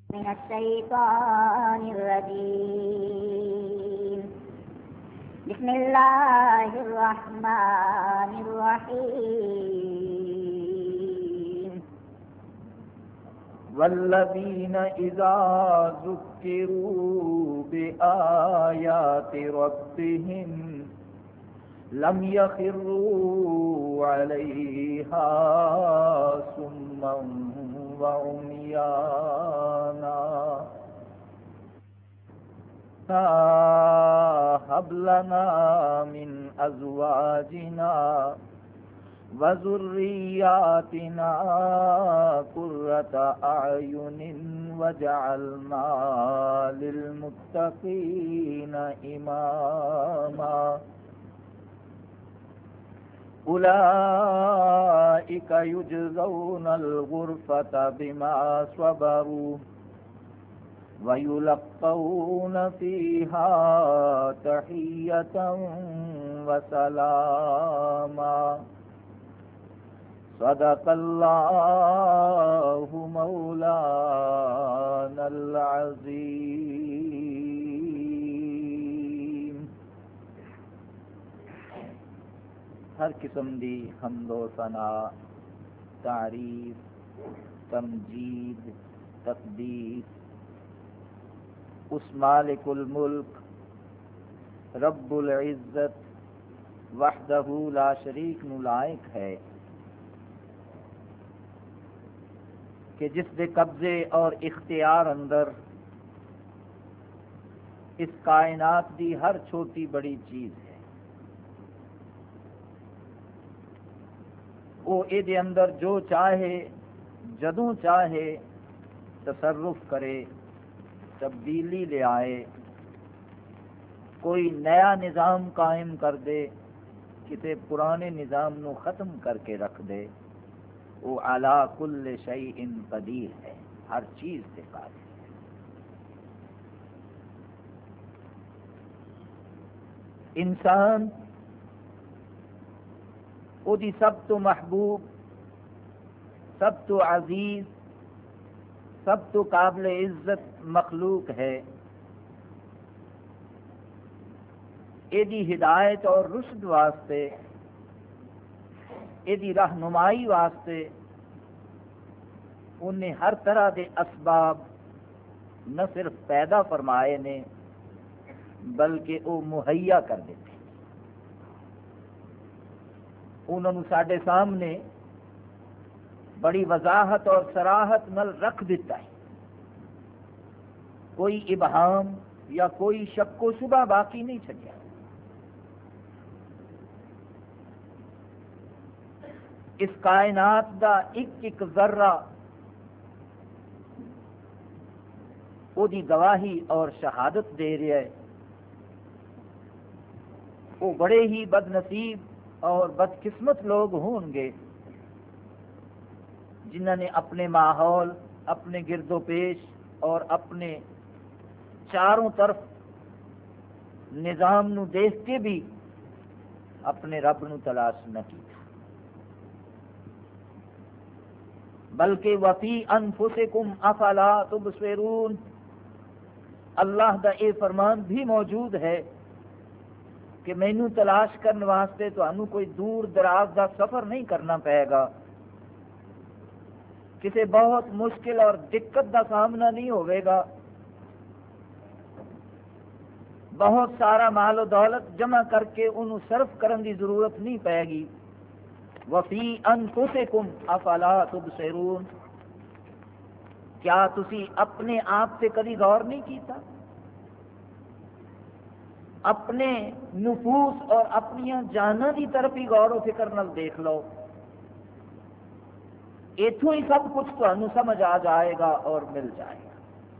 من الشيطان الرجيم. بسم الله الرحمن الرحيم. والذين إذا ذكروا بآيات ربهم لم يخروا عليها صما وعميانا هب لنا من أزواجنا وذرياتنا قرة أعين وجعلنا للمتقين إماما أولئك يجزون الغرفة بما صبروا ويلقون فيها تحية وسلاما صدق اللہ مولانا العظیم. ہر قسم دی حمد و ثنا، تعریف، تمجید، تقدیس اس مالک الملک رب العزت وحدہ لا شریک نو لائق ہے کہ جس دے قبضے اور اختیار اندر اس کائنات دی ہر چھوٹی بڑی چیز ہے. وہ اے دے اندر جو چاہے جدوں چاہے تصرف کرے، تبدیلی لے آئے، کوئی نیا نظام قائم کر دے، کسی پرانے نظام نو ختم کر کے رکھ دے. وہ علی کل شیء قدیر ہے، ہر چیز سے قادر ہے. انسان وہ دی سب تو محبوب، سب تو عزیز، سب تو قابل عزت مخلوق ہے. ایدی ہدایت اور رشد واسطے، ایدی رہنمائی واسطے انہیں ہر طرح دے اسباب نہ صرف پیدا فرمائے نے بلکہ وہ مہیا کر دیتے. انہوں نے ساڈے سامنے بڑی وضاحت اور صراحت نل رکھ دیتا ہے. کوئی ابہام یا کوئی شک و شبہ باقی نہیں چھڈیا. اس کائنات دا ایک ایک ذرہ وہ دی گواہی اور شہادت دے رہا ہے. وہ بڑے ہی بد نصیب اور بدقسمت لوگ ہوں گے جنہوں نے اپنے ماحول، اپنے گرد و پیش اور اپنے چاروں طرف نظام نو دیکھ کے بھی اپنے رب نو تلاش نہ کی، بلکہ وفی انفسکم افلا تبصرون. اللہ دا اے فرمان بھی موجود ہے کہ مینو تلاش کرنے واسطے تمہیں کوئی دور دراز دا سفر نہیں کرنا پائے گا، کسی بہت مشکل اور دقت دا سامنا نہیں ہوئے گا، بہت سارا مال و دولت جمع کر کے انہوں صرف کرن دی ضرورت نہیں پائے گی. وفی انفسکم افلا تبصرون. کیا تسی اپنے آپ سے کبھی غور نہیں کیتا؟ اپنے نفوس اور اپنی جانوں کی طرف ہی غور و فکر نال دیکھ لو. اتوں ہی سب کچھ تمہیں سمجھ آ جائے گا اور مل جائے گا.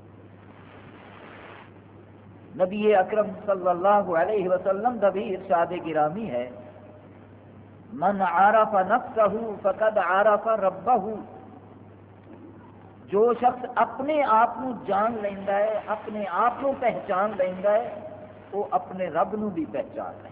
نبی اکرم صلی اللہ علیہ وسلم دا بھی ارشاد گرامی ہے، من عرف نفسہ فقد عرف ربہ. جو شخص اپنے آپ کو جان لینا ہے، اپنے آپ کو پہچان لینا ہے، وہ اپنے رب نو بھی پہچان لینا ہے.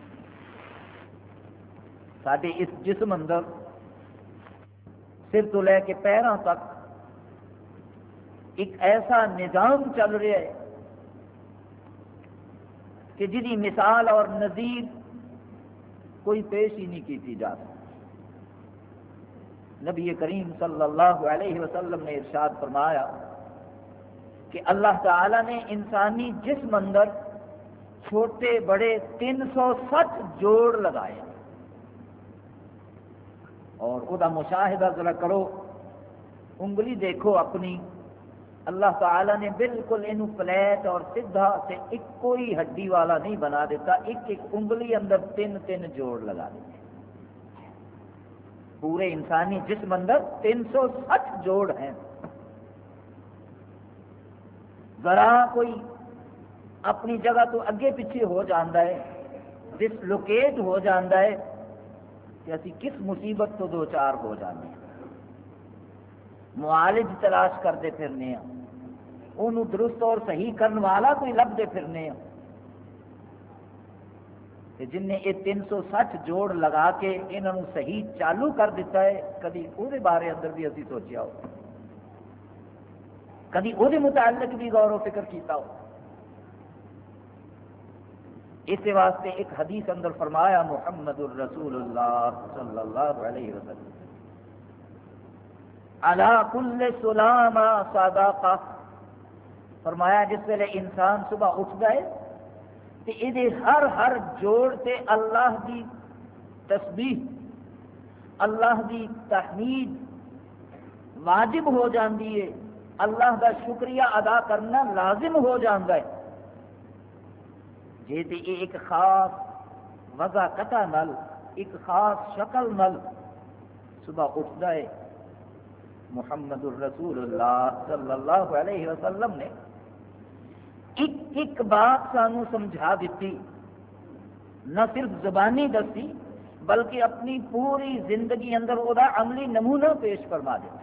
سارے اس جسم اندر سر تو لے کے پیروں تک ایک ایسا نظام چل رہا ہے کہ جدی مثال اور نظیر کوئی پیش ہی نہیں کی جا سکتی۔ نبی کریم صلی اللہ علیہ وسلم نے ارشاد فرمایا کہ اللہ تعالی نے انسانی جسم اندر چھوٹے بڑے 360 جوڑ لگائے، اور وہ مشاہدہ ذرا کرو، انگلی دیکھو اپنی، اللہ تعالی نے بالکل انہوں فلیٹ اور سیدھا سے ایک کوئی ہڈی والا نہیں بنا دیتا، ایک ایک انگلی اندر 3 جوڑ لگا دیتے۔ پورے انسانی جسم اندر 360 جوڑ ہیں۔ ذرا کوئی اپنی جگہ تو اگے پیچھے ہو جاتا ہے، ڈس لوکیٹ ہو جاتا ہے کہ اسی کس مصیبت تو دو چار ہو جاتے ہیں، معالج تلاش کرتے پھرنے ہیں، انہوں درست اور صحیح کرنے والا کوئی لبتے پھرنے ہیں، کہ جن نے یہ 360 جوڑ لگا کے انہوں صحیح چالو کر دیتا ہے، کدی وہ بارے اندر بھی اسی سوچیا ہو، کدی وہ متعلق بھی غور و فکر کیتا ہو۔ اس واسطے ایک حدیث اندر فرمایا محمد الرسول اللہ صلی اللہ علیہ وسلم علی کل سلام صدقہ، فرمایا جس ویلے انسان صبح اٹھ گئے تو یہ ہر جوڑ تے اللہ دی تسبیح، اللہ دی تحمید واجب ہو جاندی ہے، اللہ کا شکریہ ادا کرنا لازم ہو جاتا ہے۔ جی تے یہ ایک خاص وضاقت نل، ایک خاص شکل نل صبح اٹھتا ہے، محمد الرسول اللہ صلی اللہ علیہ وسلم نے ایک ایک بات سانو سمجھا دیتی، نہ صرف زبانی دسی بلکہ اپنی پوری زندگی اندر وہ عملی نمونہ پیش فرما دیتا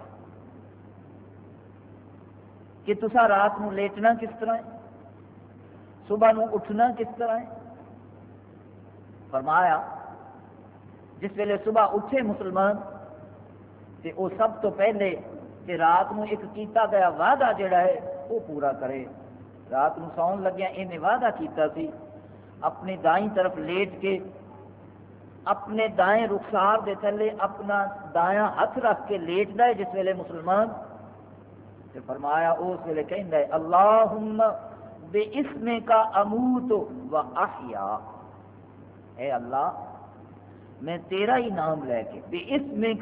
کہ تسا رات نو لیٹنا کس طرح ہے، صبح نو اٹھنا کس طرح ہے۔ فرمایا جس ویلے صبح اٹھے مسلمان تے وہ سب تو پہلے کہ رات نو ایک کیتا گیا وعدہ جڑا ہے وہ پورا کرے۔ رات نو سون لگیا انہیں وعدہ کیتا سی، اپنی دائیں طرف لیٹ کے اپنے دائیں رخسار دے تھلے اپنا دایاں ہاتھ رکھ کے لیٹدا ہے جس ویلے مسلمان، تے فرمایا اس ویلے کہندا ہے اللہم بِاسْمِکَ اموت و احیا، اے اللہ میں تیرا ہی نام لے کے، بِاسْمِکَ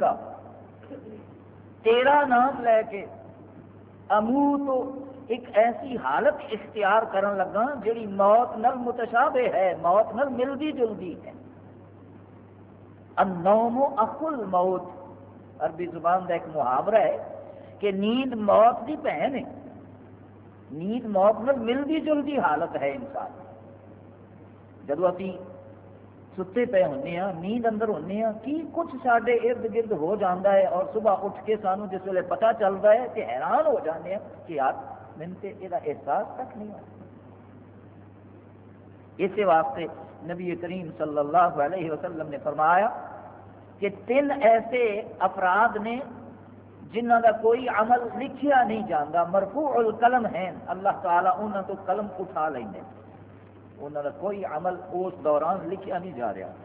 تیرا نام لے کے، اموت ایک ایسی حالت اختیار کرن لگا جڑی موت نل متشابہ ہے، موت نل ملدی جلدی ہے۔ النوم اخو الموت، عربی زبان کا ایک محاورہ ہے کہ نیند موت کی بہن ہے، نیند موت نال ملدی جلدی حالت ہے انسان۔ جدو ابھی ستے پے ہونے ہیں، نیند اندر ہونے ہیں، کی کچھ سارے ارد گرد ہو جاتا ہے اور صبح اٹھ کے سانو جس ویلے پتہ چلتا ہے کہ حیران ہو جاتے ہیں کہ یار میں تے یہ احساس تک نہیں ہوا۔ اسی واسطے نبی کریم صلی اللہ علیہ وسلم نے فرمایا کہ 3 ایسے افراد نے جنہ کا کوئی عمل لکھیا نہیں جاتا، مرفوع القلم ہیں، اللہ تعالیٰ انہوں تو قلم اٹھا لیں، انہوں کا کوئی عمل اس دوران لکھیا نہیں جا رہا۔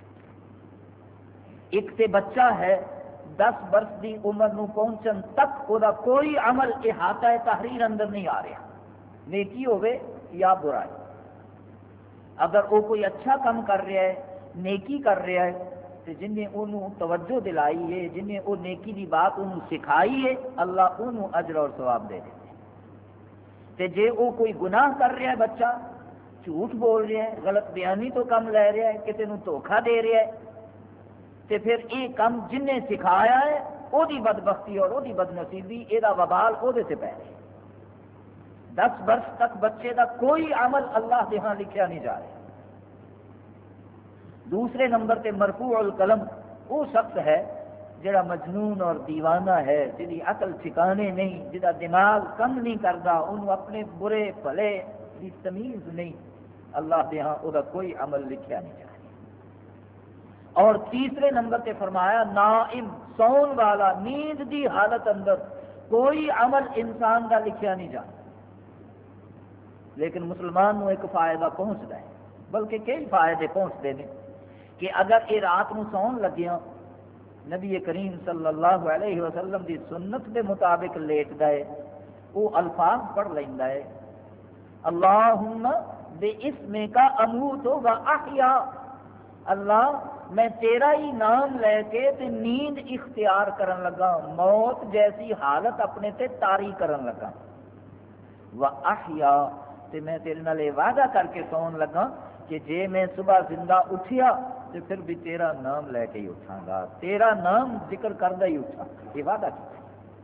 ایک تے بچہ ہے 10 برس کی عمر نو پہنچن تک وہ کوئی عمل احاطہ تحریر اندر نہیں آ رہا، نیکی ہوے یا برائی۔ اگر وہ کوئی اچھا کام کر رہا ہے، نیکی کر رہا ہے، تو جن نے انہوں توجہ دلائی ہے، جن نے وہ نیکی دی بات انہوں سکھائی ہے، اللہ انہوں اجر اور ثواب دے دیتے۔ تے جے وہ کوئی گناہ کر رہا ہے بچہ، جھوٹ بول رہا ہے، غلط بیانی تو کم لے رہا ہے، کسی نو دھوکھا دے رہا ہے، تے پھر یہ کم جن نے سکھایا ہے وہ دی بدبختی اور وہ دی بدنصیبی، یہ وبال وہ سے پہ رہے۔ 10 برس تک بچے دا کوئی عمل اللہ کے ہاں لکھیا نہیں جا رہا۔ دوسرے نمبر تے مرفوع القلم وہ شخص ہے جڑا مجنون اور دیوانہ ہے، جدی عقل ٹھکانے نہیں، جدا دماغ کم نہیں کرتا، انہوں اپنے برے بھلے کی تمیز نہیں، اللہ کے ہاں وہ کوئی عمل لکھیا نہیں جا رہا۔ اور تیسرے نمبر تے فرمایا نائم، سون والا، نیند دی حالت اندر کوئی عمل انسان کا لکھیا نہیں جاتا، لیکن مسلمان نو ایک فائدہ پہنچتا ہے، بلکہ کئی فائدے پہنچتے ہیں کہ اگر یہ رات نو سون لگیا نبی کریم صلی اللہ علیہ وسلم دی سنت کے مطابق لیٹدا ہے، وہ الفاظ پڑھ لینا ہے، اللہم باسمک اموت و احیا، اللہ میں تیرا ہی نام لے کے تے نیند اختیار کرن لگا، موت جیسی حالت اپنے تے طاری کرن لگا، و احیا تے میں تیرے نال وعدہ کر کے سون لگا کہ جے میں صبح زندہ اٹھیا تو پھر بھی تیرا نام لے کے ہی اٹھاں گا، تیرا نام ذکر کردہ ہی اٹھاں گا، یہ وعدہ کیا۔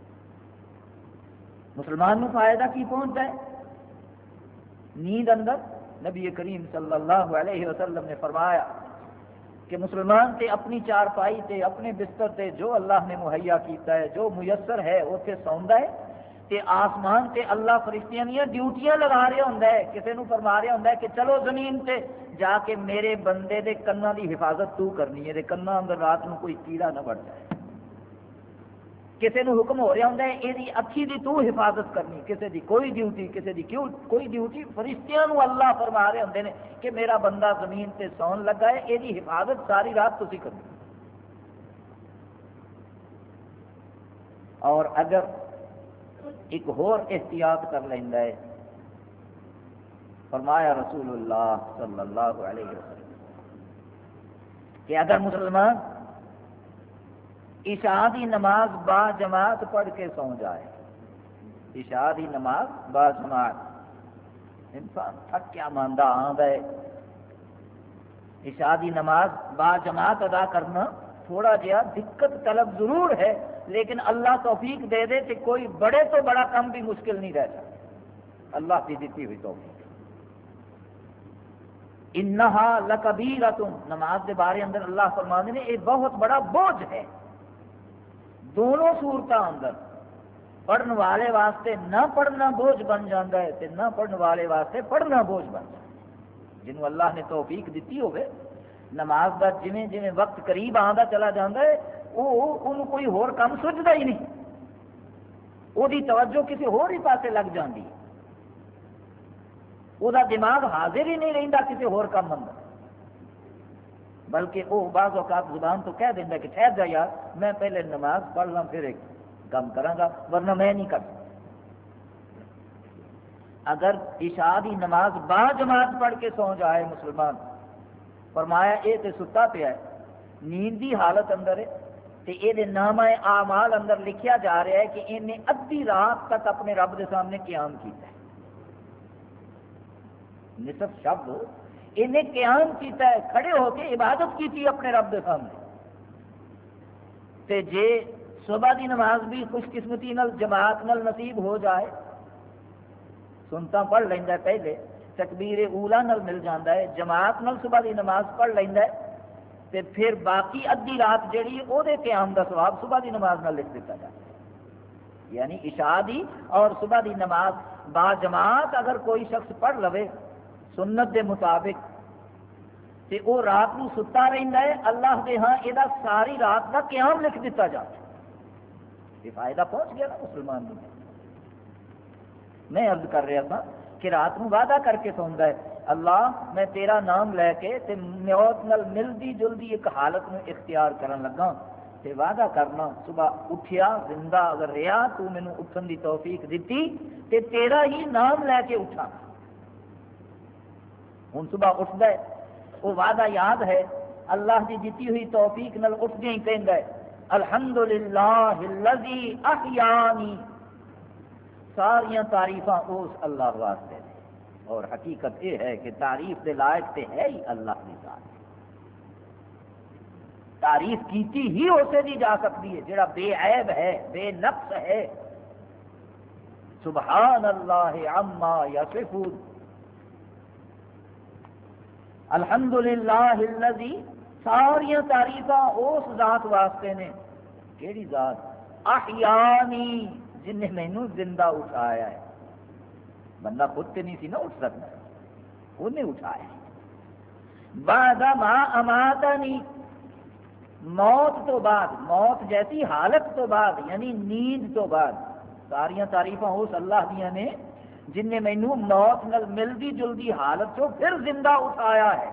مسلمان کو فائدہ کی پہنچتا ہے؟ نیند اندر نبی کریم صلی اللہ علیہ وسلم نے فرمایا کہ مسلمان تے اپنی چارپائی تے اپنے بستر تے جو اللہ نے مہیا کیتا ہے، جو میسر ہے اوتھے سوندا ہے، تے آسمان تے اللہ فرشتیاں دیاں ڈیوٹیاں لگا رہا ہوندا ہے، کسے نو فرما رہا ہوندا ہے کہ چلو زمین تے جا کے میرے بندے دے کناں دی حفاظت تو کرنی ہے، تے کناں اندر رات نو کوئی کیڑا نہ بڑھ جائے، کسی نو حکم ہو رہا ہوندا ہے یہ اکھی دی تو حفاظت کرنی، کسی دی کوئی ڈیوٹی، کسی دی کوئی ڈیوٹی، فرشتیاں نو اللہ فرما رہے ہوندے نے کہ میرا بندہ زمین تے سون لگا ہے، یہ حفاظت ساری رات تسی کرنی۔ اور اگر ایک اور احتیاط کر لینا ہے، فرمایا رسول اللہ صلی اللہ علیہ وسلم کہ اگر مسلمان عشاء دی نماز با جماعت پڑھ کے سو جائے، عشاء دی نماز با جماعت، انسان تھکیا ماندہ آندا ہے، عشاء دی نماز با جماعت ادا کرنا تھوڑا جہا دقت طلب ضرور ہے، لیکن اللہ توفیق دے دے کہ کوئی بڑے تو بڑا کام بھی مشکل نہیں رہ سکتا، اللہ کی دیتی ہوئی توفیق۔ انہا لکبیرۃ، نماز کے بارے اندر اللہ فرمانے نے یہ بہت بڑا بوجھ ہے، دونوں صورتوں اندر پڑھن والے واسطے نہ پڑھنا بوجھ بن جاتا ہے تے نہ پڑھن والے واسطے پڑھنا بوجھ بن جاتا ہے۔ جنہوں اللہ نے توفیق دیتی ہوگی نماز کا جویں جویں وقت قریب آتا چلا جاتا ہے وہ کوئی ہور کام سوچتا ہی نہیں، وہ توجہ کسی ہور ہی پاسے لگ جاتی ہے، وہ دماغ حاضر ہی نہیں رہتا کسی ہور کام اندر، بلکہ وہ بعض اوقات زبان تو کہہ دینا کہ ٹھہر جا یار میں پہلے نماز پڑھ لوں پھر ایک کام کراں گا ورنہ میں نہیں کر سکتا۔ اگر عشاء دی نماز با جماعت پڑھ کے سو جائے مسلمان، فرمایا یہ تے ستا پیا ہے، نیند دی حالت اندر ہے، تے یہ نامہ اعمال اندر لکھیا جا رہا ہے کہ انہیں ادھی رات تک اپنے رب دے سامنے قیام کیتا ہے، نصف شب انہیں قیام کیتا ہے، کھڑے ہو کے عبادت کی تھی اپنے رب دے سامنے، تے جے صبح دی نماز بھی خوش قسمتی نال جماعت نال نصیب ہو جائے، سنتا پڑھ لینا ہے، پہلے تکبیر اولا نال مل جاتا ہے، جماعت نال صبح دی نماز پڑھ لینا ہے، تے پھر باقی ادھی رات جیڑی او دے قیام دا ثواب صبح دی نماز نال لکھ دیتا جاتا ہے۔ یعنی عشاء دی اور صبح دی نماز با جماعت اگر کوئی شخص پڑھ لوے سنت دے مطابق تے او رات نو ستا رہندا ہے، اللہ دے ہاں یہ ساری رات دا قیام لکھ دیتا جاتا ہے۔ یہ فائدہ پہنچ گیا نا مسلمان کو۔ میں عرض کر رہا تھا کہ رات نو وعدہ کر کے سوندا ہے اللہ میں تیرا نام لے کے تے موت نال ملدی جلدی ایک حالت نو اختیار کرن لگا، تے وعدہ کرنا صبح اٹھیا زندہ اگر رہا تو مینوں اٹھن دی توفیق دیتی تے تیرا ہی نام لے کے اٹھا۔ ہن صبح اٹھدا ہے وہ وعدہ یاد ہے، اللہ کی دیتی ہوئی توفیق نال اٹھدے ہی کہندا ہے الحمدللہ الذی احیانی، ساریاں تعریفاں اس اللہ واسطے نے، اور حقیقت یہ ہے کہ تعریف دے لائق تے ہے ہی اللہ کی ذات، تعریف کیتی ہی اسے دی جا سکتی ہے جڑا بے عیب ہے، بے نقص ہے، سبحان اللہ عما یصفون، الحمدللہ الذی، ساریاں تعریفاں اس ذات واسطے نے، کیڑی ذات؟ احیانی، جن نے مینوں زندہ اٹھایا ہے، بندہ خود تے نہیں سی نہ اٹھ سکتا، انہیں اٹھایا، بعد ما اماتنی، موت تو بعد، موت جیسی حالت تو بعد یعنی نیند تو بعد، ساریاں تعریفاں اس اللہ دیاں نے جن نے مینوں موت نال ملدی جلدی حالت چوں پھر زندہ اٹھایا ہے.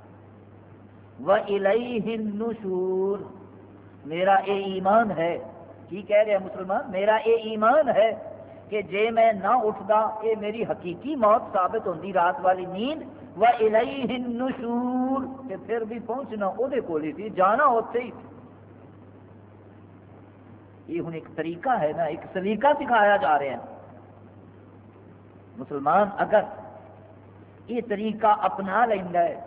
وَإِلَيْهِ النُّشُورُ. میرا اے ایمان ہے. کی کہہ رہے ہیں مسلمان؟ میرا اے ایمان ہے کہ جے میں نہ اٹھدا اے میری حقیقی موت ثابت ہوندی رات والی نیند. وَإِلَيْهِ النُّشُورُ. کہ پھر بھی پہنچنا او دے کول ہی سی، جانا اوتھے ہی. یہ ہن ایک طریقہ ہے نا، ایک سلیقہ سکھایا جا رہا ہے. مسلمان اگر یہ طریقہ اپنا لینا ہے،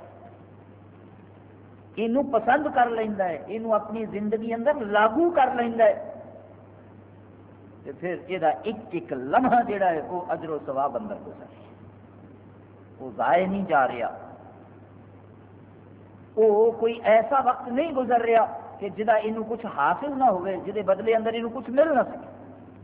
یہ پسند کر لینا ہے، یہ اپنی زندگی اندر لاگو کر لینا ہے، تو پھر یہ ایک ایک لمحہ جڑا ہے وہ اجر و ثواب اندر گزر ہے، وہ ضائع نہیں جا رہا. وہ کوئی ایسا وقت نہیں گزر رہا کہ جہاں یہ کچھ حاصل نہ ہوئے، جہے بدلے اندر یہ کچھ مل نہ سکے.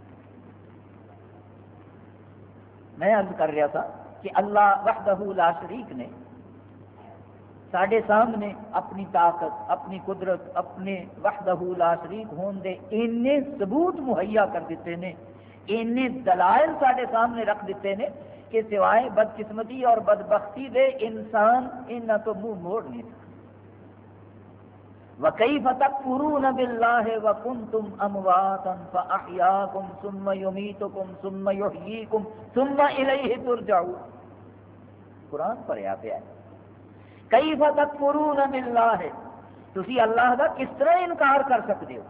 میں عرض کر رہا تھا کہ اللہ وحدہ لا شریک نے ساڈے سامنے اپنی طاقت، اپنی قدرت، اپنے وحدہ لا شریک ہون دے اینے ثبوت مہیا کر دیتے ہیں، اینے دلائل ساڈے سامنے رکھ دیتے ہیں کہ سوائے بدقسمتی اور بدبختی دے انسان انہاں تو منہ موڑ نہیں سکتا. وَكَيْفَ تَكْفُرُونَ بِاللَّهِ وَكُنْتُمْ أَمْوَاتًا فَأَحْيَاكُمْ ثُمَّ يُمِيتُكُمْ ثُمَّ يُحْيِيكُمْ ثُمَّ إِلَيْهِ تُرْجَعُونَ. قرآن پڑھیا پیا ہے. کیف تکفرون باللہ، تسی اللہ کا کس طرح انکار کر سکتے ہو؟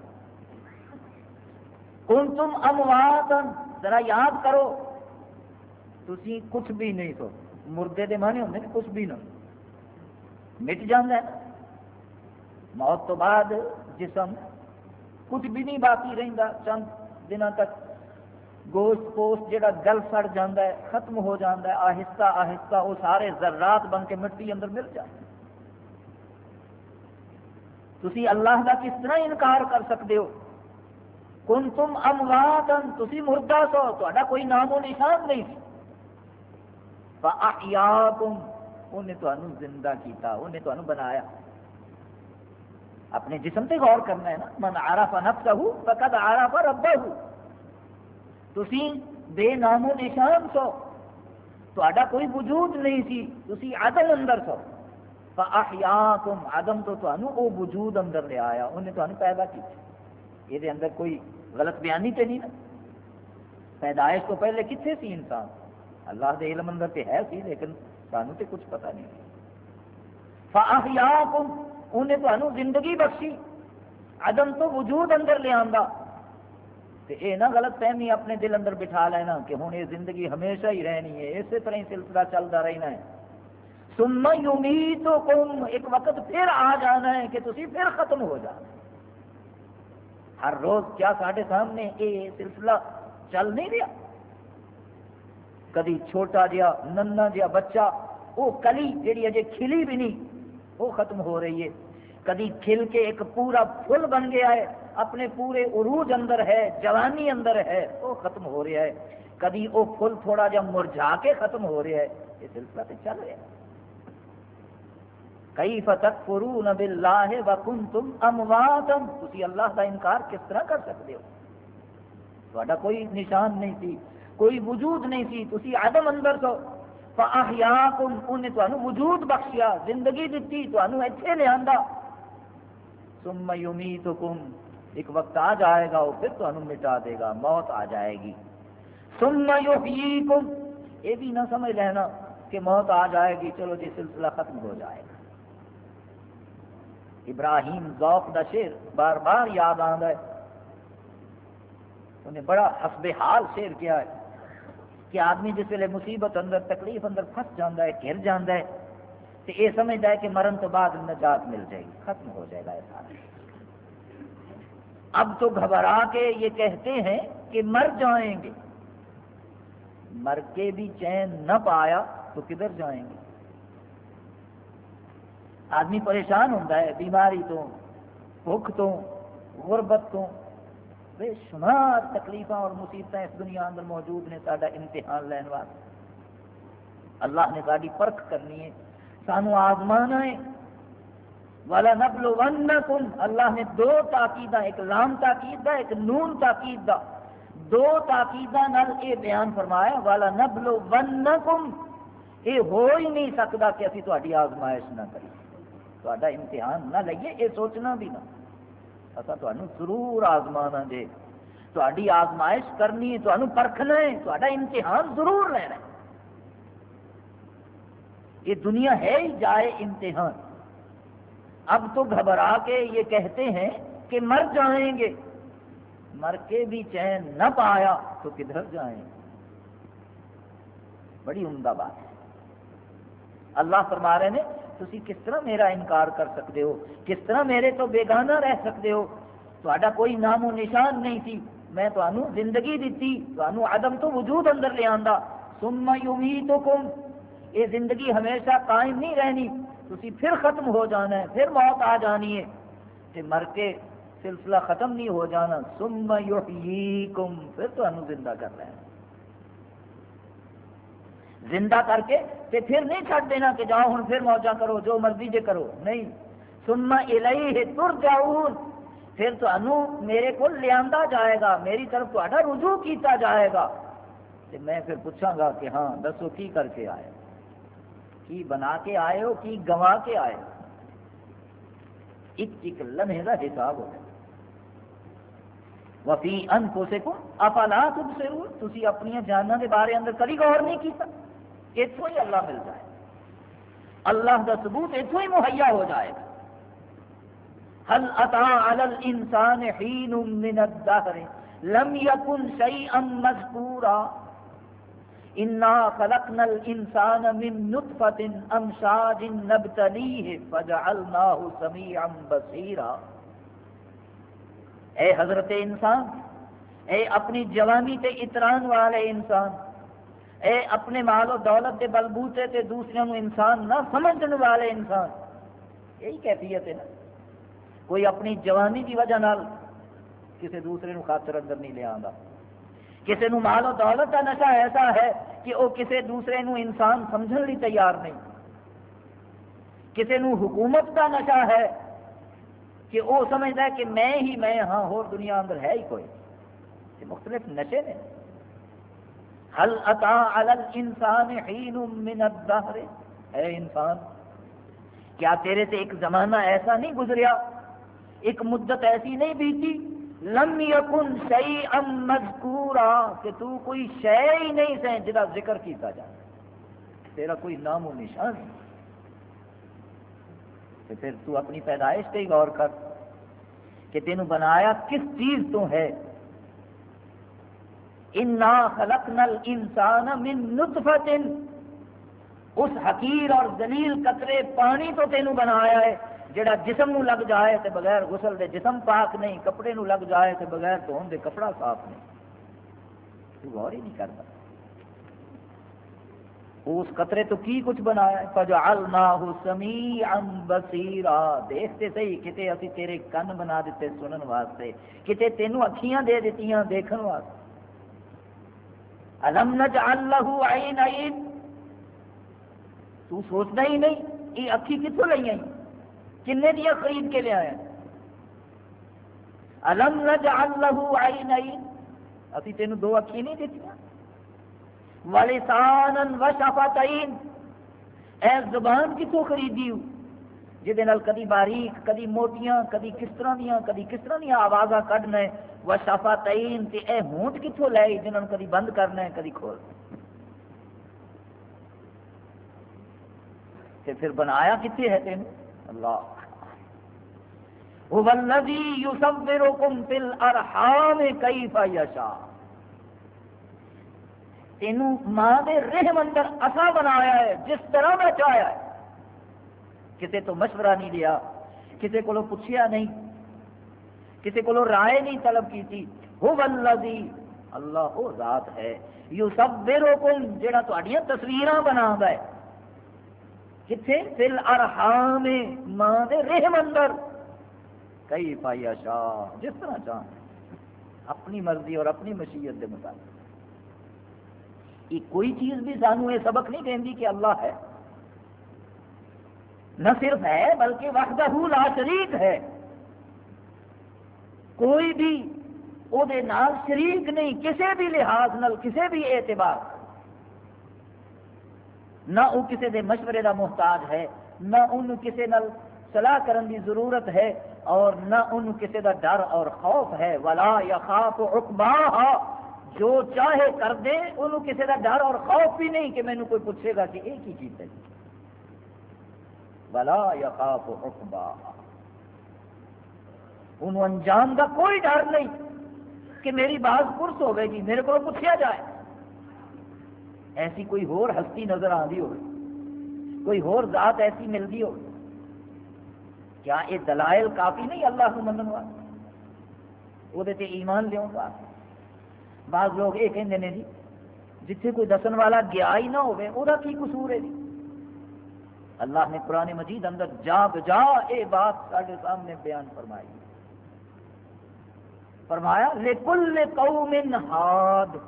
کنتم امواتا، ذرا یاد کرو تسی کچھ بھی نہیں سو. مردے دے معنی ہوندے نے کچھ بھی نہ، مٹ جاندہ ہے. موت تو بعد جسم کچھ بھی نہیں باقی رہندا، چند دنوں تک گوشت پوشت جڑا گل سڑ جاندہ ہے، ختم ہو جاندہ ہے، آہستہ آہستہ وہ سارے ذرات بن کے مٹی اندر مل جاتے. تسی اللہ کا کس طرح انکار کر سکتے ہو؟ کنتم امواتا، تسی مردہ سو، تہاڈا کوئی نام و نشان نہیں سی. فاحیاکم، انہیں تانوں زندہ کیتا، انہیں تانوں بنایا. اپنے جسم پہ غور کرنا ہے نا. من عرف نفسہ فقد عرف ربہ. تسی بے نام و نشان سو، تہاڈا کوئی وجود نہیں سی، تسی عدم اندر سو. فاحیاکم، عدم تو تانوں او وجود اندر لے آیا، انہیں تانوں پیدا کیتا. یہ اندر کوئی غلط بیانی تے نہیں نا. پیدائش تو پہلے کتنے سی انسان؟ اللہ دے علم اندر تے ہے سی، لیکن سانوں تے کچھ پتہ نہیں. فاحیاکم، انہیں تانوں زندگی بخشی، عدم تو وجود اندر لے آندا. تے اے نہ غلط فہمی اپنے دل اندر بٹھا لینا کہ ہن یہ زندگی ہمیشہ ہی رہنی ہے، اسی طرح ہی سلسلہ چلتا رہنا ہے. ثم یمیتکم، ایک وقت پھر آ جانا ہے کہ تسی پھر ختم ہو جانا. ہر روز کیا ساڈے سامنے یہ سلسلہ چل نہیں رہا؟ کدی چھوٹا جہا ننا جہا بچہ، وہ کلی جیڑی اجے کھلی بھی نہیں وہ ختم ہو رہی ہے. کدی کھل کے ایک پورا پھول بن گیا ہے، اپنے پورے عروج اندر ہے، جوانی اندر ہے، وہ ختم ہو رہا ہے. کدی وہ پھول تھوڑا جہا مرجھا کے ختم ہو رہا ہے. یہ سلسلہ تو چل رہا ہے. کیف تکفرون باللہ وکنتم امواتا، تسی اللہ کا انکار کس طرح کر سکتے ہو؟ تہاڈا کوئی نشان نہیں سی، کوئی وجود نہیں سی، تسی عدم اندر سو. فاحیاکم، انہیں تانوں وجود بخشیا، زندگی دیتی، تانوں ایتھے لے آندا. ثم یمیتکم، ایک وقت آ جائے گا وہ پھر تانوں مٹا دے گا، موت آ جائے گی. ثم یحییکم، یہ بھی نہ سمجھ لینا کہ موت آ جائے گی چلو جی سلسلہ ختم ہو جائے گا. ابراہیم ذوق دا شعر بار بار یاد آندا ہے. انہیں بڑا حسب حال شعر کیا ہے کہ آدمی جس ویلے مصیبت اندر تکلیف اندر پھنس جاندہ ہے، گھر جاندہ ہے، تو یہ سمجھتا ہے کہ مرن تو بعد نجات مل جائے گی، ختم ہو جائے گا یہ سارا. اب تو گھبرا کے یہ کہتے ہیں کہ مر جائیں گے. مر کے بھی چین نہ پایا تو کدھر جائیں گے؟ آدمی پریشان ہوتا ہے بیماری تو، بھوک تو، غربت تو، بے شمار تکلیفاں اور مصیبتیں اس دنیا اندر موجود نے ساڈا امتحان لین واسطے. اللہ نے ساری پرکھ کرنی ہے، سانو آزمانا ہے. وَلَنَبْلُوَنَّكُمْ، اللہ نے دو تاکیداں، ایک لام تاکید دا، ایک نون تاکید دا، دو تاکیداں نال یہ بیان فرمایا والا نبلونکم، یہ ہو ہی نہیں سکتا کہ اسی تہاڈی آزمائش نہ کریے، تہاڈا امتحان نہ لئیے، یہ سوچنا بھی نہ، اسا تہانوں ضرور آزمانا جے، تہاڈی آزمائش کرنی ہے، تہانوں پرکھنا ہے، تہاڈا امتحان ضرور لینا ہے۔ یہ دنیا ہے ہی جائے امتحان۔ اب تو گھبرا کے یہ کہتے ہیں کہ مر جائیں گے، مر کے بھی چین نہ پایا تو کدھر جائیں گے؟ بڑی عمدہ بات ہے۔ اللہ فرما رہے ہیں تسی کس طرح میرا انکار کر سکتے ہو، کس طرح میرے تو بیگانہ رہ سکتے ہو، تہاڈا کوئی نام و نشان نہیں سی، میں تانوں زندگی دیتی، تانوں عدم تو وجود اندر لے آندا، ثم یمیتکم، یہ زندگی ہمیشہ قائم نہیں رہنی، تسی پھر ختم ہو جانا ہے، پھر موت آ جانی ہے، تے مر کے سلسلہ ختم نہیں ہو جانا، ثم یحییکم، پھر تانوں زندہ کر رہے ہیں، زندہ کر کے تے پھر نہیں چھڈ دینا کہ جاؤ ہن پھر موجاں کرو، جو مرضی جے کرو، نہیں، ثم الیہ ترجعون، پھر تانوں میرے کو لیاندا جائے گا، میری طرف تہاڈا رجوع کیتا جائے گا، تے میں پھر پوچھاں گا کہ ہاں دسو کی کر کے آئے، کی بنا کے آئے ہو، کی گنوا کے آئے ہو، ایک ایک لمحے کا حساب ہوگا۔ وفی انفسکم افلا تبصرون، تسی اپنی جاناں دے بارے اندر کبھی غور نہیں کیتا، اتوں ہی اللہ مل جائے، اللہ کا ثبوت اتوں ہی مہیا ہو جائے گا۔ هل اتى على الانسان حين من الدهر لم يكن شيئا مذكورا انا خلقنا الانسان من نطفة امشاج نبتليه فجعلناه سميعا بصيرا۔ اے حضرت انسان، اے اپنی جوانی تے اتران والے انسان، اے اپنے مال و دولت کے بلبوتے تے دوسروں کو انسان نہ سمجھنے والے انسان، یہی کیفیت ہے نا، کوئی اپنی جوانی کی وجہ نال کسی دوسرے نو خاطر اندر نہیں لے آندا، کسی نو مال و دولت کا نشہ ایسا ہے کہ وہ کسی دوسرے نو انسان سمجھن لی تیار نہیں، کسی نو حکومت کا نشہ ہے کہ وہ سمجھتا ہے کہ میں ہی میں ہاں، اور دنیا اندر ہے ہی کوئی، یہ مختلف نشے نے۔ هل اتى على الانسان حين من الدهر، اے انسان کیا تیرے سے ایک زمانہ ایسا نہیں گزریا، ایک مدت ایسی نہیں بیتی، لم یکن شیئا مذکورا، کہ تو کوئی شے ہی نہیں سے جدا ذکر کیتا جائے، تیرا کوئی نام و نشان نہیں، تو پھر تو اپنی پیدائش پہ ہی غور کر کہ تینوں بنایا کس چیز تو ہے۔ انا خلقنا الانسان من نطفۃ، اس حقیر اور ذلیل قطرے پانی تو تینوں بنایا ہے جڑا جسم نو لگ جائے تے بغیر غسل دے جسم پاک نہیں، کپڑے نو لگ جائے تے بغیر دھون دے کپڑا صاف نہیں، تو غور ہی نہیں کرتا اس قطرے تو کی کچھ بنایا ہے۔ فجعلناہ سمیعا بصیرا، دیکھتے صحیح، کتے اسی تیرے کن بنا دیتے سنن واسطے، کتے تینوں اکھیاں دے دیتیاں دیکھن واسطے۔ الم نجعل لہ عینین، تو سوچنا ہی نہیں یہ اکھی کتوں لئی آئی، کنے دیا خرید کے لے آیا۔ الم نجعل لہ عینین، اسی تینوں دو اکھی نہیں دیتی، ولسانا وشفتین، اے زبان کتوں خریدی ہو جہدے نال کدی باریک کدی موٹیاں کدی کس طرح دیا آوازاں کڈنا ہے، وشفتین، تے اے ہونٹ کتوں لے جنہاں کدی بند کرنا ہے کدی کھول، تے پھر بنایا کتنے ہے تینوں اللہ۔ هو الذی یصورکم فی الارحام کیف یشاء، تینوں ماں دے رحم اندر اسا بنایا ہے جس طرح میں چاہیا ہے، کسی تو مشورہ نہیں لیا، کسی کو پوچھیا نہیں، کسی کو رائے نہیں طلب کی تھی۔ هو الذی، اللہ وہ ذات ہے، یصورکم، جڑا تہاڈیاں تصویراں بناوندا ہے، کتھے؟ فی الارحام، ماں دے رحم اندر، کیف یشاء، جس طرح چاہ، اپنی مرضی اور اپنی مشیت کے مطابق۔ یہ کوئی چیز بھی سانوں یہ سبق نہیں دیندی کہ اللہ ہے، نہ صرف ہے بلکہ وحدہ لا شریک ہے، کوئی بھی او دے نال شریک نہیں کسی بھی لحاظ نال، کسی بھی اعتبار، نہ وہ کسی دے مشورے دا محتاج ہے، نہ انہوں کسی نال صلاح کرن دی ضرورت ہے، اور نہ انہوں کسی دا ڈر اور خوف ہے۔ ولا یخاف عقباہا، جو چاہے کر دے، انہوں کسی دا ڈر اور خوف بھی نہیں کہ مینوں کوئی پوچھے گا کہ ایک ہی چیز ہے۔ ولا یخاف عقباہا، انہوں انجام دا کوئی ڈر نہیں کہ میری باز پرس ہو گئی، میرے کو پوچھا جائے۔ ایسی کوئی ہور ہستی نظر آتی ہو، کوئی ہور ذات ایسی ملتی ہو، کیا یہ دلائل کافی نہیں اللہ کو منن واسطے، وہ تے ایمان لیاؤ واسطے؟ بعض لوگ یہ کہتے ہیں جی جتھے کوئی دسن والا گیا ہی نہ ہوئے وہ کی قصور ہے جی؟ اللہ نے قرآن مجید اندر جا بجا یہ بات سارے سامنے بیان فرمائی، فرمایا لِكُلِّ قَوْمٍ ہاد،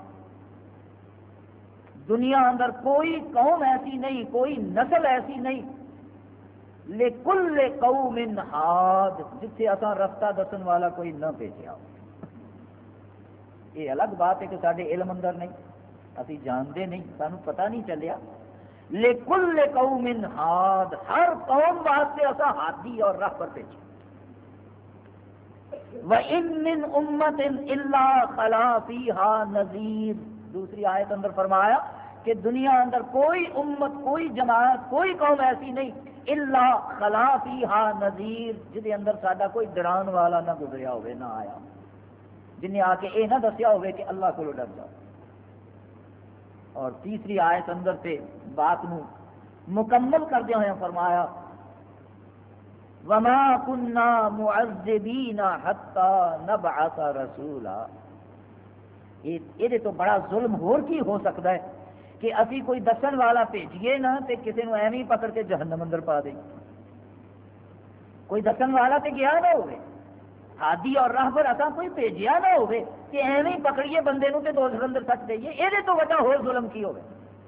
دنیا اندر کوئی قوم ایسی نہیں، کوئی نسل ایسی نہیں، لِكُلِّ قَوْمٍ ہاد، جتھے اساں رفتہ دسن والا کوئی نہ بھیجیا ہو۔ یہ الگ بات ہے کہ سارے علم اندر نہیں، اسی جانتے نہیں، سانو پتہ نہیں چلیا۔ لِكُلِّ قَوْمٍ ہاد، ہر قوم واسطے اساں ہادی اور راہبر بھیجے۔ وَإِن مِّنْ أُمَّةٍ إِلَّا خَلَا فِيهَا نَذِيرٌ، دوسری آیت اندر فرمایا کہ دنیا اندر کوئی امت، کوئی جماعت، کوئی قوم ایسی نہیں الا خلا فیہا نذیر، جدے اندر ساڈا کوئی ڈران والا نہ گزریا ہوئے، نہ آیا، جنہیں آ کے یہ نہ دسیا ہوئے کہ اللہ کو ڈر جاؤ۔ اور تیسری آیت اندر سے بات نو مکمل کردے ہوئے فرمایا وما كنا معذبین حتی نبعث رسولا، یہ تو بڑا ظلم ہور کی ہو سکتا ہے کہ اسی کوئی دسن والا بھیجیے نہ تے کسی نو ایویں پکڑ کے جہنم اندر پا دیں، کوئی دسن والا تے گیا نہ ہوئے، ہادی اور راہبر اساں کوئی بھیجیا نہ ہوئے کہ ایویں پکڑیے بندے نو تے دوزخ اندر سٹ دئیے، یہ تو وجہ ہور ظلم کی ہوئے۔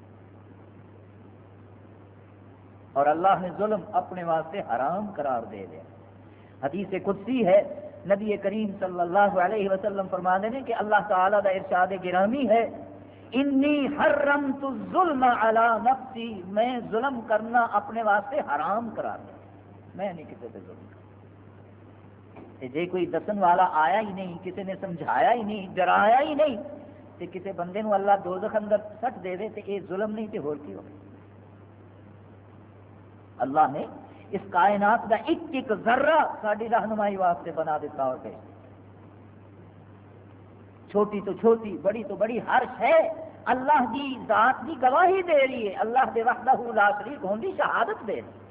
اور اللہ نے ظلم اپنے واسطے حرام قرار دے دیا۔ حدیث قدسی ہے، نبی کریم صلی اللہ علیہ وسلم فرماتے ہیں کہ اللہ تعالیٰ دا ارشاد گرامی ہے انی حرمت الظلم علی نفسی، میں ظلم کرنا اپنے واسطے حرام قرار دیا، میں نہیں کسی پہ ظلم کرتا۔ جے کوئی دسن والا آیا ہی نہیں، کسی نے سمجھایا ہی نہیں، ڈرایا ہی نہیں، تے کسی بندے نو اللہ دوزخ اندر سٹ دے دے تے یہ ظلم نہیں تے ہور کی ہوگی؟ اللہ نے اس کائنات کا ایک ایک ذرہ ساری رہنمائی واسطے بنا دیتا اور کہ چھوٹی تو چھوٹی، بڑی تو بڑی، ہر شے اللہ کی ذات کی گواہی دے رہی ہے، اللہ دے وحدہ لا شریک ہونے کی شہادت دے رہی۔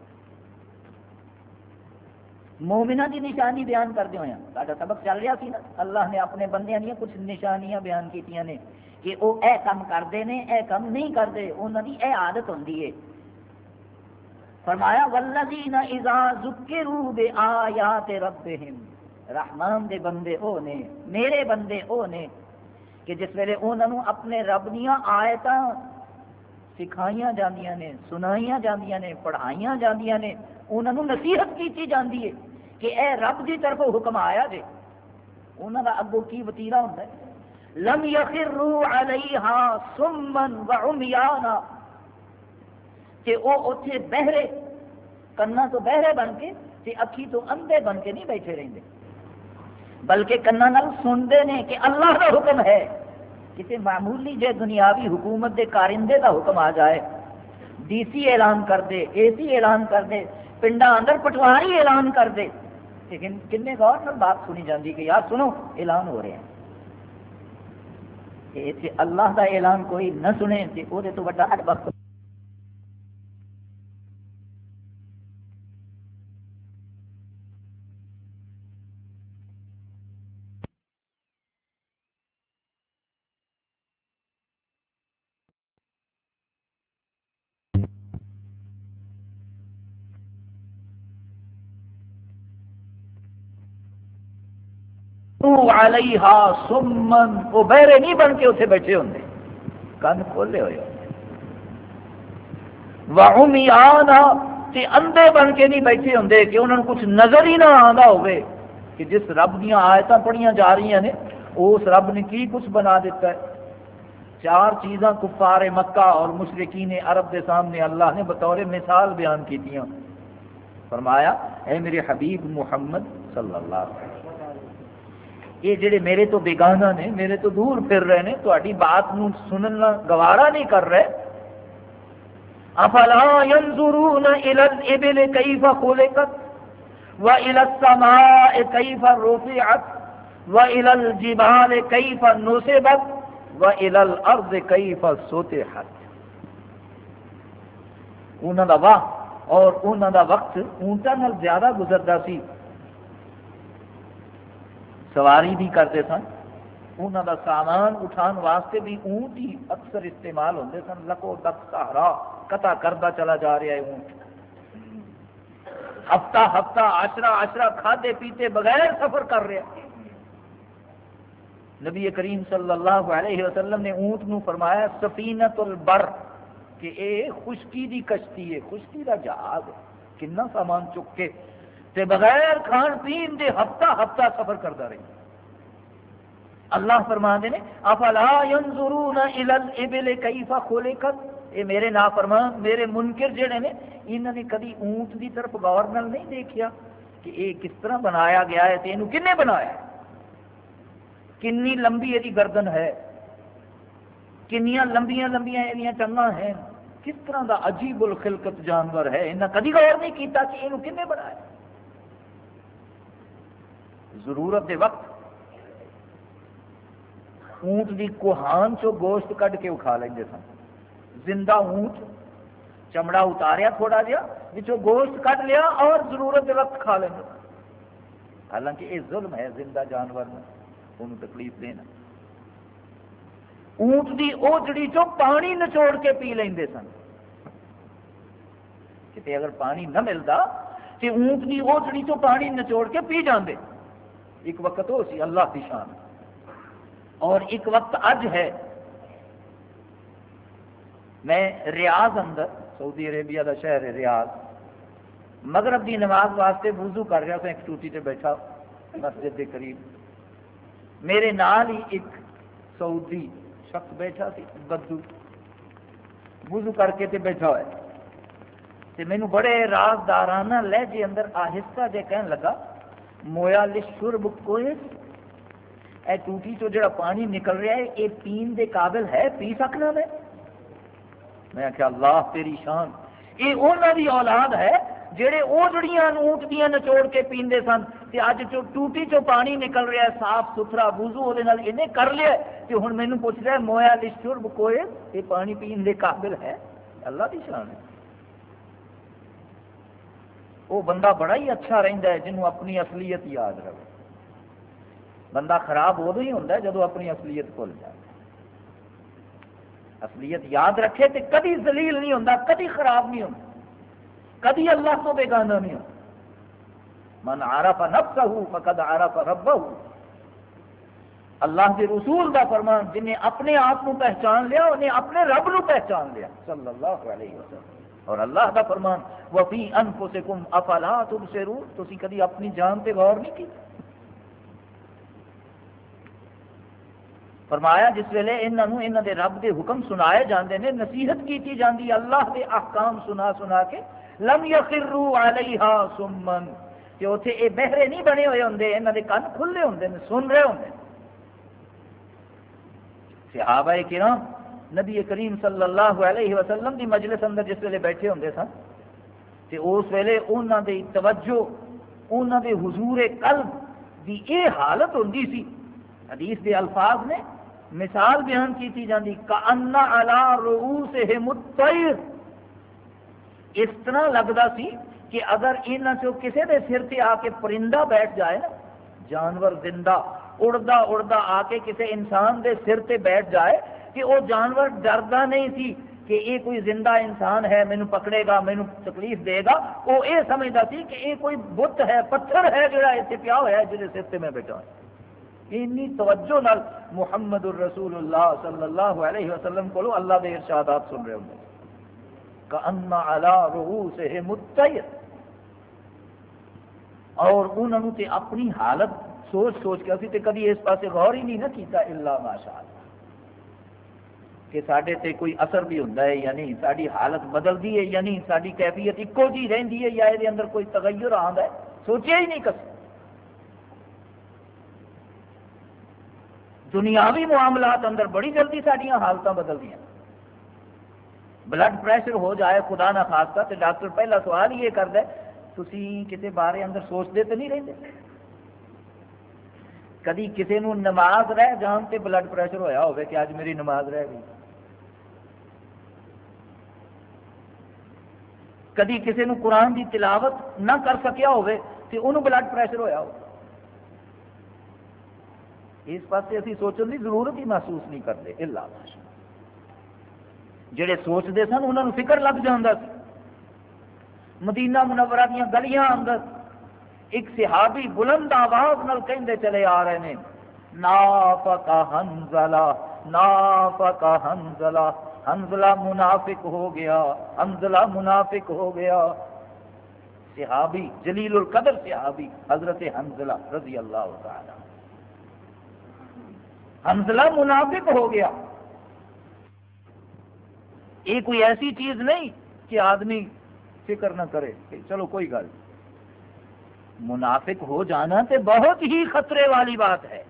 مومنہ کی نشانی بیان کردے ہوئے ساڈا سبق چل رہا سی نا، اللہ نے اپنے بندیاں دی کچھ نشانیاں بیان کیتیاں نے کہ وہ اے کام کرتے ہیں، اے کام نہیں کرتے، انہاں دی اے عادت ہوندی ہے۔ فرمایا والذین اذا ذکروا بآیات ربہم، رحمان دے بندے او نے، میرے بندے او نے کہ جس ویلے انہوں اپنے رب دیاں آیتاں سکھائیاں جاندیاں نے، سنائیاں جاندیاں نے، پڑھائیاں جاندیاں نے، انہوں نصیحت کیتی جاندی ہے کہ اے رب دی طرف حکم آیا جے، انہوں دا اگوں کی وتیرا ہوندا ہے لم یخروا علیہا صما وعمیانا، کہ وہ اتنے بہرے، کنا تو بہرے بن کے تے اکھی تو اندھے بن کے نہیں بیٹھے رہندے، بلکہ کنا نال سنتے ہیں کہ اللہ کا حکم ہے۔ کسی معمولی جے دنیاوی حکومت دے کارندے کا حکم آ جائے، ڈی سی اعلان کر دے، اے سی اعلان کر دے، پنڈا اندر پٹواری اعلان کر دے، لیکن کنے غور نال بات سنی جاندی کہ یار سنو اعلان ہو رہے ہیں، کہ اللہ کا اعلان کوئی نہ سنے تے او دے تو بڑا بدبخت۔ علیہا سمن، وہ بہرے نہیں بن کے اتنے بیٹھے ہوندے، کن کھولے ہوئے ہوندے، وعمیانا، تے اندھے بن کے نہیں بیٹھے ہوندے کہ انہوں نے کچھ نظر ہی نہ آندا ہوئے کہ جس رب دیاں آیتاں پڑھیاں جا رہی ہیں اس رب نے کی کچھ بنا دیتا ہے؟ چار چیزاں کفار مکہ اور مشرکین عرب کے سامنے اللہ نے بطور مثال بیان کی تھیں. فرمایا اے میرے حبیب محمد صلی اللہ علیہ وسلم، یہ جڑے میرے تو بیگانہ نے، میرے تو دور پھر رہے ہیں، تہاڈی بات نو سننا گوارا نہیں کر رہے. افلا ينظرون الى الابل كيف خلقت والى السماء كيف رفعت والى الجبال كيف نصبت وَإِلَى الْأَرْضِ كَيْفَ سُطِحَتْ. انہاں دا واہ اور انہاں دا وقت اونٹاں نال زیادہ گزردا سی، سواری بھی کرتے سن، انہاں دا سامان اٹھان واسطے بھی اونٹ ہی اکثر استعمال ہوندے سن. لکو دک سہارا قطع کردا چلا جا رہا ہے اونٹ، ہفتہ ہفتہ عشرہ کھادے پیتے بغیر سفر کر رہا ہے. نبی کریم صلی اللہ علیہ وسلم نے اونٹ نو فرمایا سفینۃ البر، کہ اے خشکی دی کشتی ہے، خشکی دا جہاز ہے، کنا سامان چک کے تے بغیر کھان پین دے ہفتہ ہفتہ سفر کرتا رہی. اللہ فرماندے نے افلا ينظرون الى الابل كيف خلقت. اے میرے نافرمان، میرے منکر جڑے نے، انہوں نے کبھی اونٹ دی طرف غور نال نہیں دیکھیا کہ اے کس طرح بنایا گیا ہے تے اینو کنے بنایا ہے، کنی لمبی یہ گردن ہے، کنیاں لمبیاں لمبیاں یہ ٹنگاں ہیں، کس طرح دا عجیب الخلقت جانور ہے. انہیں کدی غور نہیں کیتا کہ یہ کنے بنایا. ضرورت دے وقت اونٹ دی کوہان چو گوشت کڈ کے کھا لیندے سن. زندہ اونٹ چمڑا اتاریا تھوڑا جہا، وچوں گوشت کڈ لیا اور ضرورت دے وقت کھا لیندے. حالانکہ یہ ظلم ہے زندہ جانور میں انہوں تکلیف دینا. اونٹ دی اوجڑی چو پانی نچوڑ کے پی لیندے سن. کتے اگر پانی نہ ملتا تو اونٹ دی اوجڑی چو پانی نچوڑ کے پی جاندے. ایک وقت ہو سی اللہ کی شان، اور ایک وقت اج ہے. میں ریاض اندر، سعودی عربیہ دا شہر ہے ریاض، مغرب دی نماز واسطے وضو کر رہا تھا، ایک ٹوٹی تے بیٹھا مسجد کے قریب. میرے نال ہی ایک سعودی شخص بیٹھا سی، بدو، وضو کر کے تے بیٹھا ہوا ہے. تے مینوں بڑے رازدارانہ لہجے اندر آہستہ جے کہن لگا مویا لشرب کوئس، اے ٹوٹی تو جڑا پانی نکل رہا ہے یہ پین دے قابل ہے، پی سکنا میں آخیا اللہ تیری شان. یہ انہوں دی اولاد ہے جڑے اوجڑیاں اونٹ دیاں نچوڑ کے پیندے سن، تے اج جو ٹوٹی چو پانی نکل رہا ہے صاف ستھرا وضو وہ انہیں کر لیا تے ہن مینوں پوچھ رہا ہے مویا لشرب کوئس، یہ پانی پین دے قابل ہے. اللہ دی شان ہے. وہ بندہ بڑا ہی اچھا رہندا ہے جنہوں اپنی اصلیت یاد رہے. بندہ خراب ادو ہی ہوتا ہے جدو اپنی اصلیت بھول جائے. اصلیت یاد رکھے تو کدی ذلیل نہیں ہوتا، کدی خراب نہیں ہوتا، کدی اللہ تو بیگانہ نہیں ہوتا. من عرف نفسہ فقد عرف ربہ. اللہ کے رسول کا فرمان، جنہیں اپنے آپ کو پہچان لیا انہیں اپنے رب نو پہچان لیا صلی اللہ علیہ وسلم. اور اللہ کا فرمان وفی انفسکم افلا تبصرون، تسی کدی اپنی جان پہ غور نہیں کی. فرمایا جس ویلے انہوں دے رب دے حکم سنائے جاندے نے، نصیحت کیتی جاندی اللہ دے احکام سنا سنا کے، لم یخروا علیہا سمن، کہ اتنے یہ بہرے نہیں بنے ہوئے ہوندے، انہاں دے کان کھلے ہوندے نے، سن رہے ہوندے. صحابہ کرام نبی کریم صلی اللہ علیہ وسلم دی مجلس اندر جس ویلے بیٹھے ہوندے سن تے اس ویلے انہاں دی توجہ، انہاں دے حضور قلب دی اے حالت ہوندی سی. حدیث دے الفاظ نے مثال بیان کی جاندی کأن علی رؤوسہم الطیر، اس طرح لگدا سی کہ اگر انہاں چوں کسے دے سر تے آ کے پرندہ بیٹھ جائے نا، جانور زندہ اڑدا اڑدا آ کے کسے انسان دے سر تے بیٹھ جائے کہ وہ جانور ڈردا نہیں سی کہ یہ کوئی زندہ انسان ہے مینوں پکڑے گا مینوں تکلیف دے گا، وہ یہ سمجھدا سی کہ یہ کوئی بت ہے، پتھر ہے جڑا اتنے پیا ہوا ہے جہاں سر تے میں بیٹھا ہوں. اتنی توجہ نال محمد الرسول اللہ صلی اللہ علیہ وسلم کو اللہ دے ارشادات سن رہے ہوں. کأن علی رؤوسہم الطیر، اور انہوں تے اپنی حالت سوچ سوچ کے اسی تے کبھی اس پاسے غور ہی نہیں نہ کیتا الا ماشاء اللہ کہ ساڈے تے کوئی اثر بھی ہوندا ہے یا نہیں، ساری حالت بدلدی ہے یا نہیں، ساری کیفیت اکو جی رہندی ہے یا یہ اندر کوئی تغیر آندا ہے، سوچیا ہی نہیں کس دنیاوی معاملات اندر بڑی جلدی ساڈیاں حالتاں بدلدیاں. بلڈ پریشر ہو جائے خدا نہ خاصہ تو ڈاکٹر پہلا سوال یہ کرتا ہے تسی کسی بارے اندر سوچتے تو نہیں رہتے؟ کدی کسی نو نماز رہ جان تے بلڈ پریشر ہویا ہوئے کہ آج میری نماز رہ گئی؟ کدی کسی نو قرآن دی تلاوت نہ کر سکیا ہوئے تے انہوں بلڈ پریشر ہویا ہو؟ اس پاسے اسی سوچن دی ضرورت ہی محسوس نہیں کرتے الا ماشاء جڑے سوچتے سن انہوں نے فکر لگ جاتا سی. مدینہ منورہ دیا گلیاں اندر ایک صحابی بلند آواز نال کہندے چلے آ رہے ہیں نافق حنظلہ نافق حنظلہ، حنظلہ منافق ہو گیا، حنظلہ منافق ہو گیا. صحابی جلیل القدر صحابی حضرت حنظلہ رضی اللہ تعالی، حنظلہ منافق ہو گیا. یہ کوئی ایسی چیز نہیں کہ آدمی فکر نہ کرے کہ چلو کوئی گل. منافق ہو جانا تے بہت ہی خطرے والی بات ہے.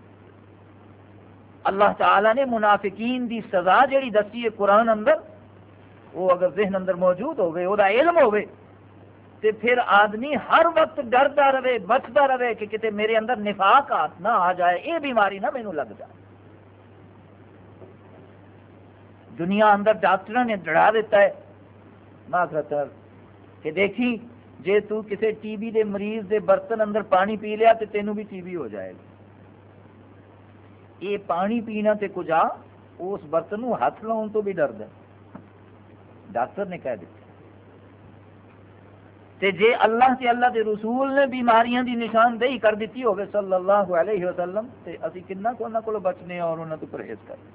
اللہ تعالی نے منافقین دی سزا جڑی دسی ہے قرآن اندر، وہ اگر ذہن اندر موجود ہوئے، وہ دا علم ہوئے، تے پھر آدمی ہر وقت ڈرتا رہے، بچتا رہے کہ کتے میرے اندر نفاق نہ آ جائے، یہ بیماری نہ مینوں لگ جائے. دنیا اندر ڈاکٹر نے ڈرا دیتا ہے معذرت کہ دیکھی جے تو کسی ٹی بی دے مریض دے برتن اندر پانی پی لیا تو تینوں بھی ٹی بی ہو جائے گا. یہ پانی پینا تے کجا اس برتن کو ہاتھ لاؤن تو بھی ڈرد ہے، ڈاکٹر نے کہہ دیتا. تے جے اللہ تے اللہ دے رسول نے بیماریاں دی نشاندہی کر دیتی ہوگی صلی اللہ علیہ وسلم تے اسی کنا کو انہاں کولوں بچنے اور انہاں تو پرہیز کرنے.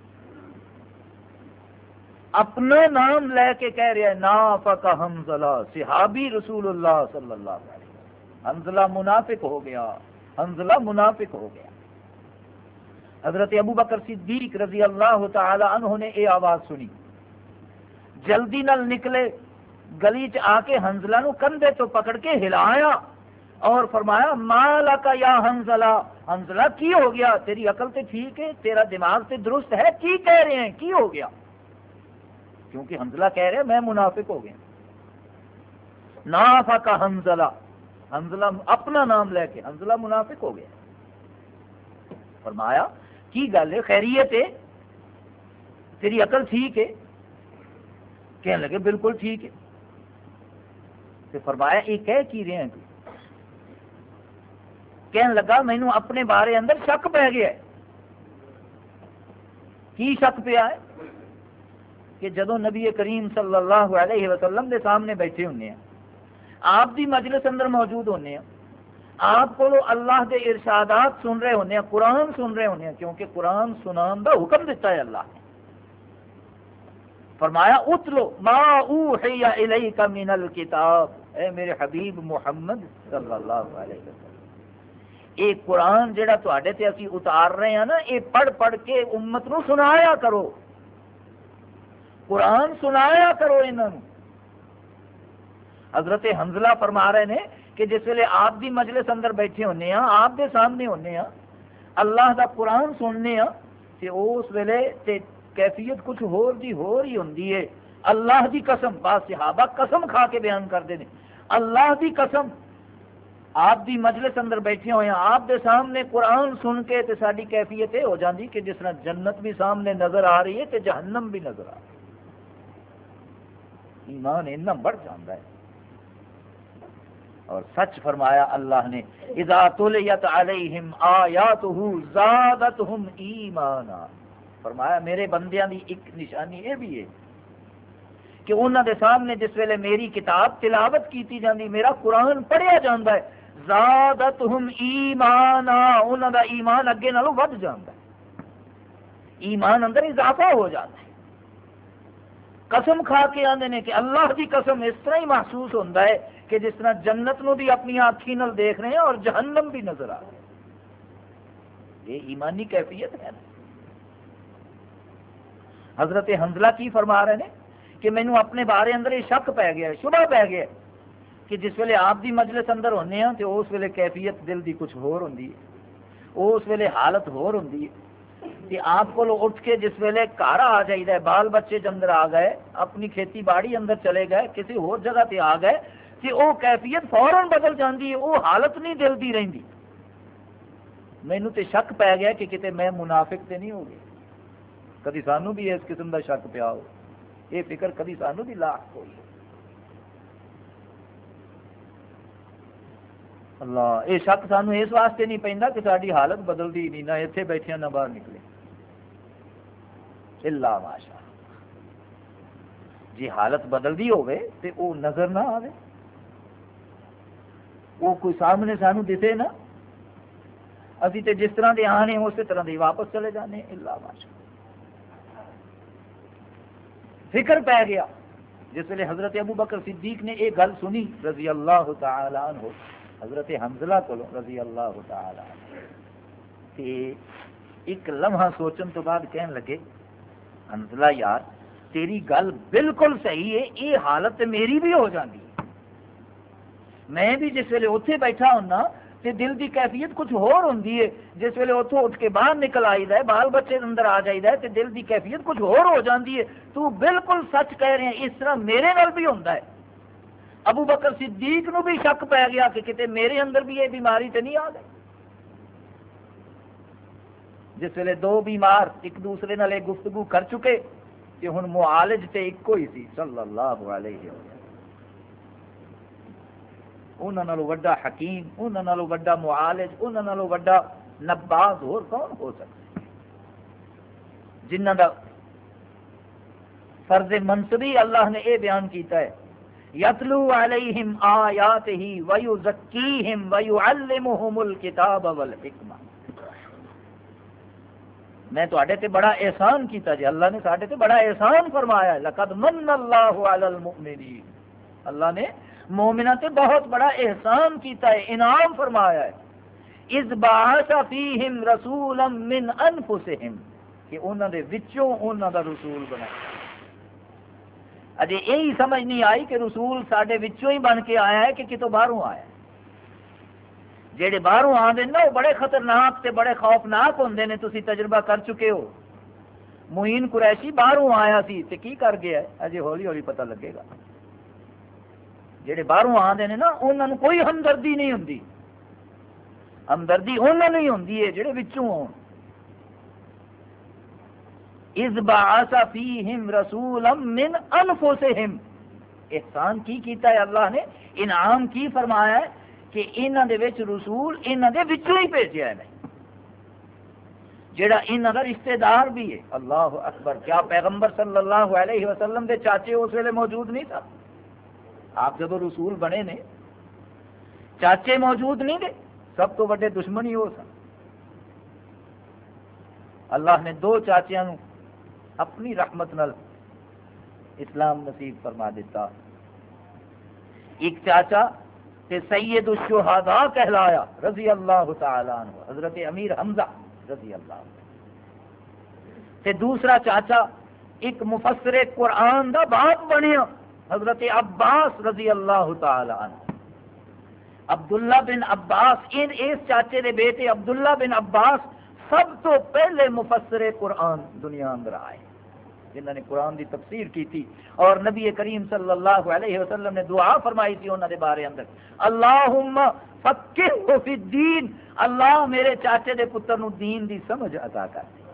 اپنا نام لے کے کہہ رہا ہے نافق حنظلہ، صحابی رسول اللہ صلی اللہ علیہ وسلم، حنظلہ منافق ہو گیا، حنظلہ منافق ہو گیا. حضرت ابو بکر صدیق رضی اللہ تعالی عنہ نے یہ آواز سنی، جلدی نال نکلے، گلی چ آ کے حنظلہ نو کندھے تو پکڑ کے ہلایا اور فرمایا ما لک یا حنظلہ، حنظلہ کی ہو گیا؟ تیری عقل تے ٹھیک ہے، تیرا دماغ تے درست ہے، کی کہہ رہے ہیں، کی ہو گیا؟ کیونکہ حنظلہ کہہ رہے ہیں میں منافق ہو گیا. نافق حنظلہ، حنظلہ اپنا نام لے کے حنظلہ منافق ہو گیا. فرمایا کی گل ہے، خیریت ہے، تیری عقل ٹھیک ہے؟ کہنے لگے بالکل ٹھیک ہے. تو فرمایا یہ کہہ کی رہے ہیں؟ کہنے لگا مینوں اپنے بارے اندر شک پہ گیا ہے. کی شک پیا ہے؟ کہ جدو نبی کریم صلی اللہ علیہ وسلم دے سامنے بیٹھے ہونے ہیں، آپ دی مجلس اندر موجود ہونے ہیں، آپ کو اللہ دے ارشادات سن رہے ہونے ہیں، قرآن سن رہے ہونے ہیں، کیونکہ قرآن سنان دا حکم دیتا ہے اللہ نے. فرمایا اتلو ما اوحی الیک من الکتاب، اے میرے حبیب محمد صلی اللہ علیہ وسلم، یہ قرآن جڑا تواڈے تے اسی اتار رہے ہیں نا، یہ پڑھ پڑھ کے امت نو سنایا کرو، قرآن سنایا کرو انہوں. حضرت حنظلہ فرما رہے ہیں کہ جس ویلے آپ دی مجلس اندر بیٹھے ہونے ہیں، آپ دے سامنے ہونے ہیں، اللہ دا قرآن سننے ہیں، تے اس ویلے تے کیفیت کچھ ہور دی ہور ہی ہوندی ہے. اللہ دی قسم، بعض صحابہ قسم کھا کے بیان کرتے ہیں، اللہ دی قسم آپ دی مجلس اندر بیٹھے ہوئے ہیں، آپ دے سامنے قرآن سن کے تے ساری کیفیت یہ ہو جاندی کہ جس طرح جنت بھی سامنے نظر آ رہی ہے تے جہنم بھی نظر آ رہی ہے. ایمان اتنا بڑھ جاتا ہے. اور سچ فرمایا اللہ نے اذا تلیت علیہم آیاتہ زادتہم ایمانا، فرمایا میرے بندیاں دی ایک نشانی یہ بھی ہے کہ انہوں دے سامنے جس ویلے میری کتاب تلاوت کیتی جاندی، میرا قرآن پڑھیا جاندا ہے، زادتہم ایمانا، انہوں دا ایمان اگے نالوں ود جاندا ہے، ایمان اندر اضافہ ہو جاتا ہے. قسم کھا کے آندے نے کہ اللہ دی قسم اس طرح ہی محسوس ہوتا ہے کہ جس طرح جنت نو بھی اپنی آنکھیں نال دیکھ رہے ہیں اور جہنم بھی نظر آ رہی ہے. یہ ایمانی کیفیت ہے نا. حضرت حنظلہ کی فرما رہے ہیں کہ مینوں اپنے بارے اندر یہ شک پی گیا، شبہ پی گیا کہ جس ویلے آپ دی مجلس اندر ہونے ہیں تو اس ویلے کیفیت دل دی کچھ ہور ہوندی ہے، اس ویلے حالت ہور ہوندی ہے کہ آپ کو اٹھ کے جس ویلے گھر آ جائیدا ہے، بال بچے اندر آ گئے، اپنی کھیتی باڑی اندر چلے گئے، کسی ہور جگہ تے آ گئے کہ وہ کیفیت فوراً بدل جاندی ہے، وہ حالت نہیں دل دی رہندی. مینوں تے شک پی گیا کہ کتے میں منافق تے نہیں ہو گیا. کدی سانو بھی اس قسم کا شک پیا ہو، یہ فکر کدی سانو بھی لاحق ہوئی. اللہ یہ شک سانو اس واسطے نہیں پیندا کہ ساری حالت بدلتی نہیں، نہ اتنے بیٹھے نہ باہر نکلے. اللہ ماشاء جی حالت بدلتی ہوئے تو وہ نظر نہ آئے، وہ کوئی سامنے سانو دسے نا، ابھی تو جس طرح دے آنے اسی طرح دے واپس چلے جانے. اللہ ماشاء فکر پی گیا جس ویلے حضرت ابو بکر صدیق نے یہ گل سنی رضی اللہ تعالی عنہ حضرت حنظلہ کو رضی اللہ تعالی عنہ، تے ایک لمحہ سوچن تو بعد کہن لگے حنظلہ یار تیری گل بالکل صحیح ہے، یہ حالت میری بھی ہو جاتی ہے. میں بھی جس ویلے اتنے بیٹھا ہونا تے دل دی کیفیت کچھ ہور ہوندی ہے، جس ویلے اتوں اٹھ کے باہر نکل آئیدا ہے، بال بچے اندر آ جائیدا ہے تے دل دی کیفیت کچھ ہور ہو جاندی ہے. تو بالکل سچ کہہ رہے ہیں، اس طرح میرے نال بھی ہوندا ہے. ابو بکر صدیق نو بھی شک پی گیا کہ کتے میرے اندر بھی یہ بیماری تے نہیں آ گئی. جس ویلے دو بیمار ایک دوسرے نال گفتگو کر چکے کہ ہن معالج تے ایک ہی سی صلی اللہ علیہ وسلم. انہاں نالوں وڈا حکیم، انہاں نالوں وڈا معالج، انہاں نالوں وڈا نباز اور کون ہو سکتا ہے؟ جنہ دا فرض منصبی اللہ نے یہ بیان کیتا ہے یتلو علیہم آیاتہ ویزکیہم ویعلمہم الکتاب والحکمہ. میں تواڈے تے بڑا احسان کیتا جی، اللہ نے ساڈے تے بڑا احسان فرمایا ہے. لقد من اللہ علی المؤمنین، اللہ نے مومنہ تے بہت بڑا احسان کیتا ہے، انعام فرمایا ہے. اذ بعث فیہم رسولا من انفسہم، کہ انہاں دے وچوں انہاں دا رسول بنایا. اجے یہی سمجھ نہیں آئی کہ رسول ساڈے وچوں ہی بن کے آیا ہے کہ کتوں باہروں آیا ہے. جہے باہروں آتے نا وہ بڑے خطرناک تے بڑے خوفناک ہوندے نے، تسی تجربہ کر چکے ہو. معین قریشی باہروں آیا سی تے کی کر گیا ہے، اجے ہولی ہولی پتہ لگے گا. جہے باہروں آتے ہیں نا انہوں نے کوئی ہمدردی نہیں ہوندی، ہمدردی انہوں نے ہی ہوندی ہے جہے وچوں ہون. اذ بعث فیہم رسولا من انفسہم، احسان کی کیتا ہے اللہ نے، انعام کی فرمایا ہے کہ انہاں دے وچ رسول انہاں دے وچوں ہی بھیجیا ہے جڑا انہاں دا رشتہ دار بھی ہے. اللہ اکبر! کیا پیغمبر صلی اللہ علیہ وسلم دے چاچے اس ویلے موجود نہیں تھا؟ آپ جب رسول بنے نے چاچے موجود نہیں تھے، سب تو بڑے دشمن ہی ہو سن. اللہ نے دو چاچیاں نو اپنی رحمت نال اسلام نصیب فرما دیتا. ایک چاچا تے سید الشہداء کہلایا رضی اللہ تعالی عنہ، حضرت امیر حمزہ رضی اللہ عنہ. تے دوسرا چاچا ایک مفسر قرآن دا باپ بنیا حضرت عباس رضی اللہ تعالی عنہ. عبداللہ بن عباس، اس چاچے دے بیٹے عبداللہ بن عباس سب تو پہلے مفسر قرآن دنیا اندر آئے جنہوں نے قرآن دی تفسیر کی تھی. اور نبی کریم صلی اللہ علیہ وسلم نے دعا فرمائی تھی انہوں نے بارے اندر، اللہم فقہہ فی الدین، اللہ میرے چاچے دے پتر نو دین دی سمجھ عطا کر دے.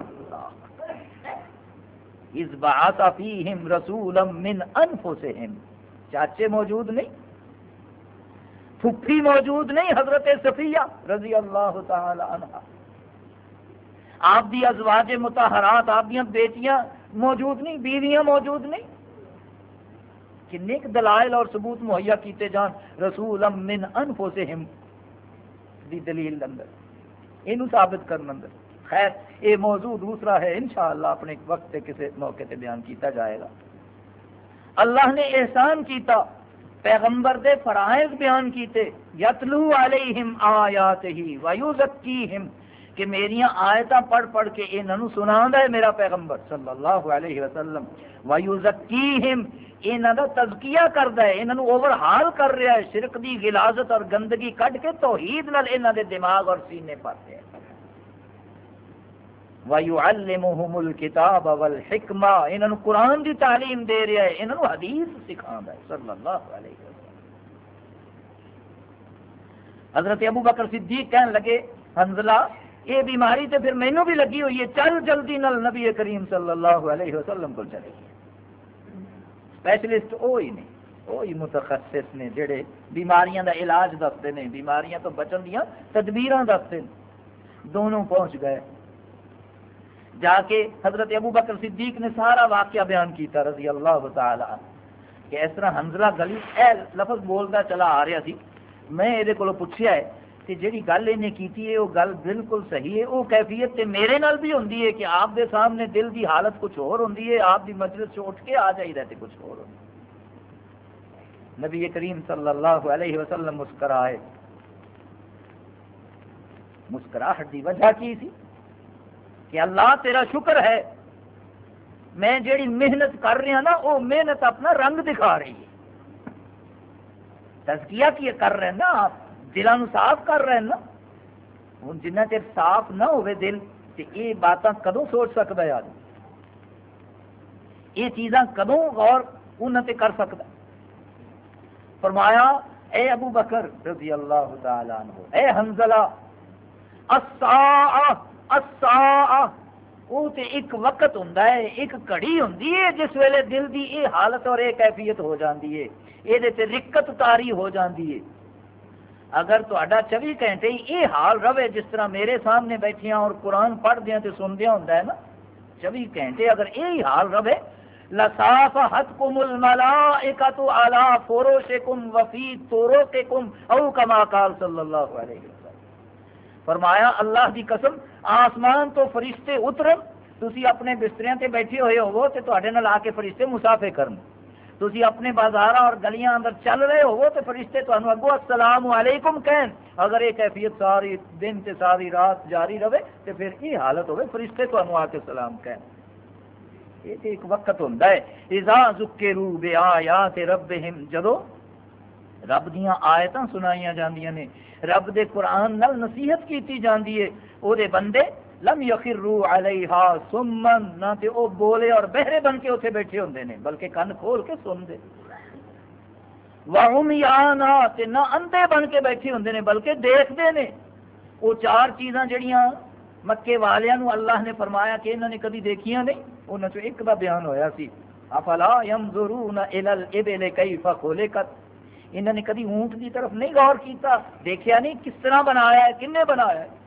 اذ بعث فیہم رسولا من انفسہم، چاچے موجود نہیں، پھپھی موجود نہیں، حضرت صفیہ رضی اللہ تعالی عنہ، آپ دی ازواج مطہرات، آپ دی بیٹیاں موجود نہیں، بیویاں موجود نہیں. کنے دلائل اور ثبوت مہیا کیتے جان رسولا من انفسہم دی دلیل اندر، اینو ثابت کرن اندر. خیر یہ موضوع دوسرا ہے، انشاءاللہ اپنے وقت تے کسی موقع تے بیان کیتا جائے گا. اللہ نے احسان کیتا، پیغمبر دے فرائض بیان کیتے، یتلو علیہم آیاتہ ویزکیہم، کہ میریاں آیتاں پڑھ پڑھ کے انہوں سناوندا ہے میرا پیغمبر صلی اللہ علیہ وسلم، وَيُزَكِّيهِمْ انہاں دا تزکیہ کردا ہے، انہاں نو اوور ہال کر رہا ہے، شرک دی غلاظت اور گندگی کڈ کے توحید نال انہاں دے دماغ اور سینے پاتے ہیں۔ وَيُعَلِّمُهُمُ الْكِتَابَ وَالْحِكْمَةَ انہاں نو قرآن دی تعلیم دے رہا ہے، انہاں نو حدیث سکھاندا ہے صلی اللہ علیہ وسلم۔ حضرت ابو بکر صدیق کہنے لگے حنظلہ یہ بیماری تے پھر مینوں بھی لگی ہوئی ہے، چل جلدی نال نبی کریم صلی اللہ علیہ وسلم کو چلے گئے۔ اسپیشلسٹ وہی نے، وہی متخصص نے جڑے بیماریاں دا علاج دستے ہیں، بیماریاں تو بچن دیاں تدبیراں دستے ہیں۔ دونوں پہنچ گئے، جا کے حضرت ابو بکر صدیق نے سارا واقعہ بیان کیتا رضی اللہ تعالی عنہ کہ اس طرح حنظلہ گلی اے لفظ بولتا چلا آ رہا سی، میں یہ پوچھا ہے کہ جیڑی گل انہیں کیتی ہے وہ گل بالکل صحیح ہے، وہ کیفیت تے میرے نال بھی ہوندی ہے کہ آپ دے سامنے دل دی حالت کچھ اور ہوندی ہے، آپ دی مجلس سے اٹھ کے آ جائیدا تے کچھ اور ہوندی ہے۔ نبی کریم صلی اللہ علیہ وسلم مسکرائے، مسکراہٹ دی وجہ کی سی کہ اللہ تیرا شکر ہے میں جیڑی محنت کر رہا نا وہ محنت اپنا رنگ دکھا رہی ہے۔ تزکیہ کی کر رہے ہیں نا آپ، دلوں صاف کر رہے ہیں نا، ہوں جنہ چر صاف نہ ہوئے دل تو یہ باتاں کدوں سوچ سکتا ہے آدمی، یہ چیزاں کدوں غور انہوں تے کر سکتا۔ فرمایا اے ابو بکر رضی اللہ تعالی عنہ، اے حنظلہ الساعہ الساعہ، وہ تے ایک وقت ہوندا ہے، ایک گھڑی ہوندی ہے جس ویلے دل دی یہ حالت اور یہ کیفیت ہو جاندی ہے، یہ رکت تاری ہو جاندی ہے۔ اگر تہاڈا 24 گھنٹے یہ حال رہے جس طرح میرے سامنے بیٹھیاں اور قرآن پڑھدیاں تے سندیاں ہوندا ہے نا، 24 گھنٹے اگر یہی حال رہے لصافحتکم الملائکۃ علی فروشکم وفی طرقکم او کما قال صلی اللہ علیہ وسلم۔ فرمایا اللہ دی قسم آسمان تو فرشتے اترن، تسی اپنے بستریاں تے بیٹھے ہوئے ہوو تے تہاڈے نال آ کے فرشتے مسافے کرن، تسی اپنے بازاراں اور گلیاں اندر چل رہے ہو تے فرشتے تانوں اگوں السلام علیکم کہن۔ اگر یہ کیفیت ساری دن تے ساری رات جاری رہے تے پھر یہ حالت ہوے فرشتے تانوں آ کے سلام کہن۔ یہ ایک وقت ہوندا ہے اذا ذکروا بآیات ربہم، جدو رب دیاں آیتاں سنائیاں جاندیاں نے، رب دے قرآن نال نصیحت کیتی جاندی ہے، او دے بندے لم یخروا علیہا سمن، نہ تے او بولے اور بہرے بن کے اتنے بیٹھے ہوندے نے بلکہ کن کھول کے سن دے، وعمیانا تے نہ اندھے بن کے بیٹھے ہوندے نے بلکہ دیکھتے نے۔ وہ چار چیزاں جڑیاں مکے والیاں نو اللہ نے فرمایا کہ انہوں نے کبھی دیکھیاں نہیں، انہوں نے ایک دا بیان ہویا سی افلا ینظرون الی الابل کیف خلقت، انہوں نے کبھی اونٹ کی طرف نہیں غور کیتا، دیکھیا نہیں کس طرح بنایا ہے، کنے بنایا ہے۔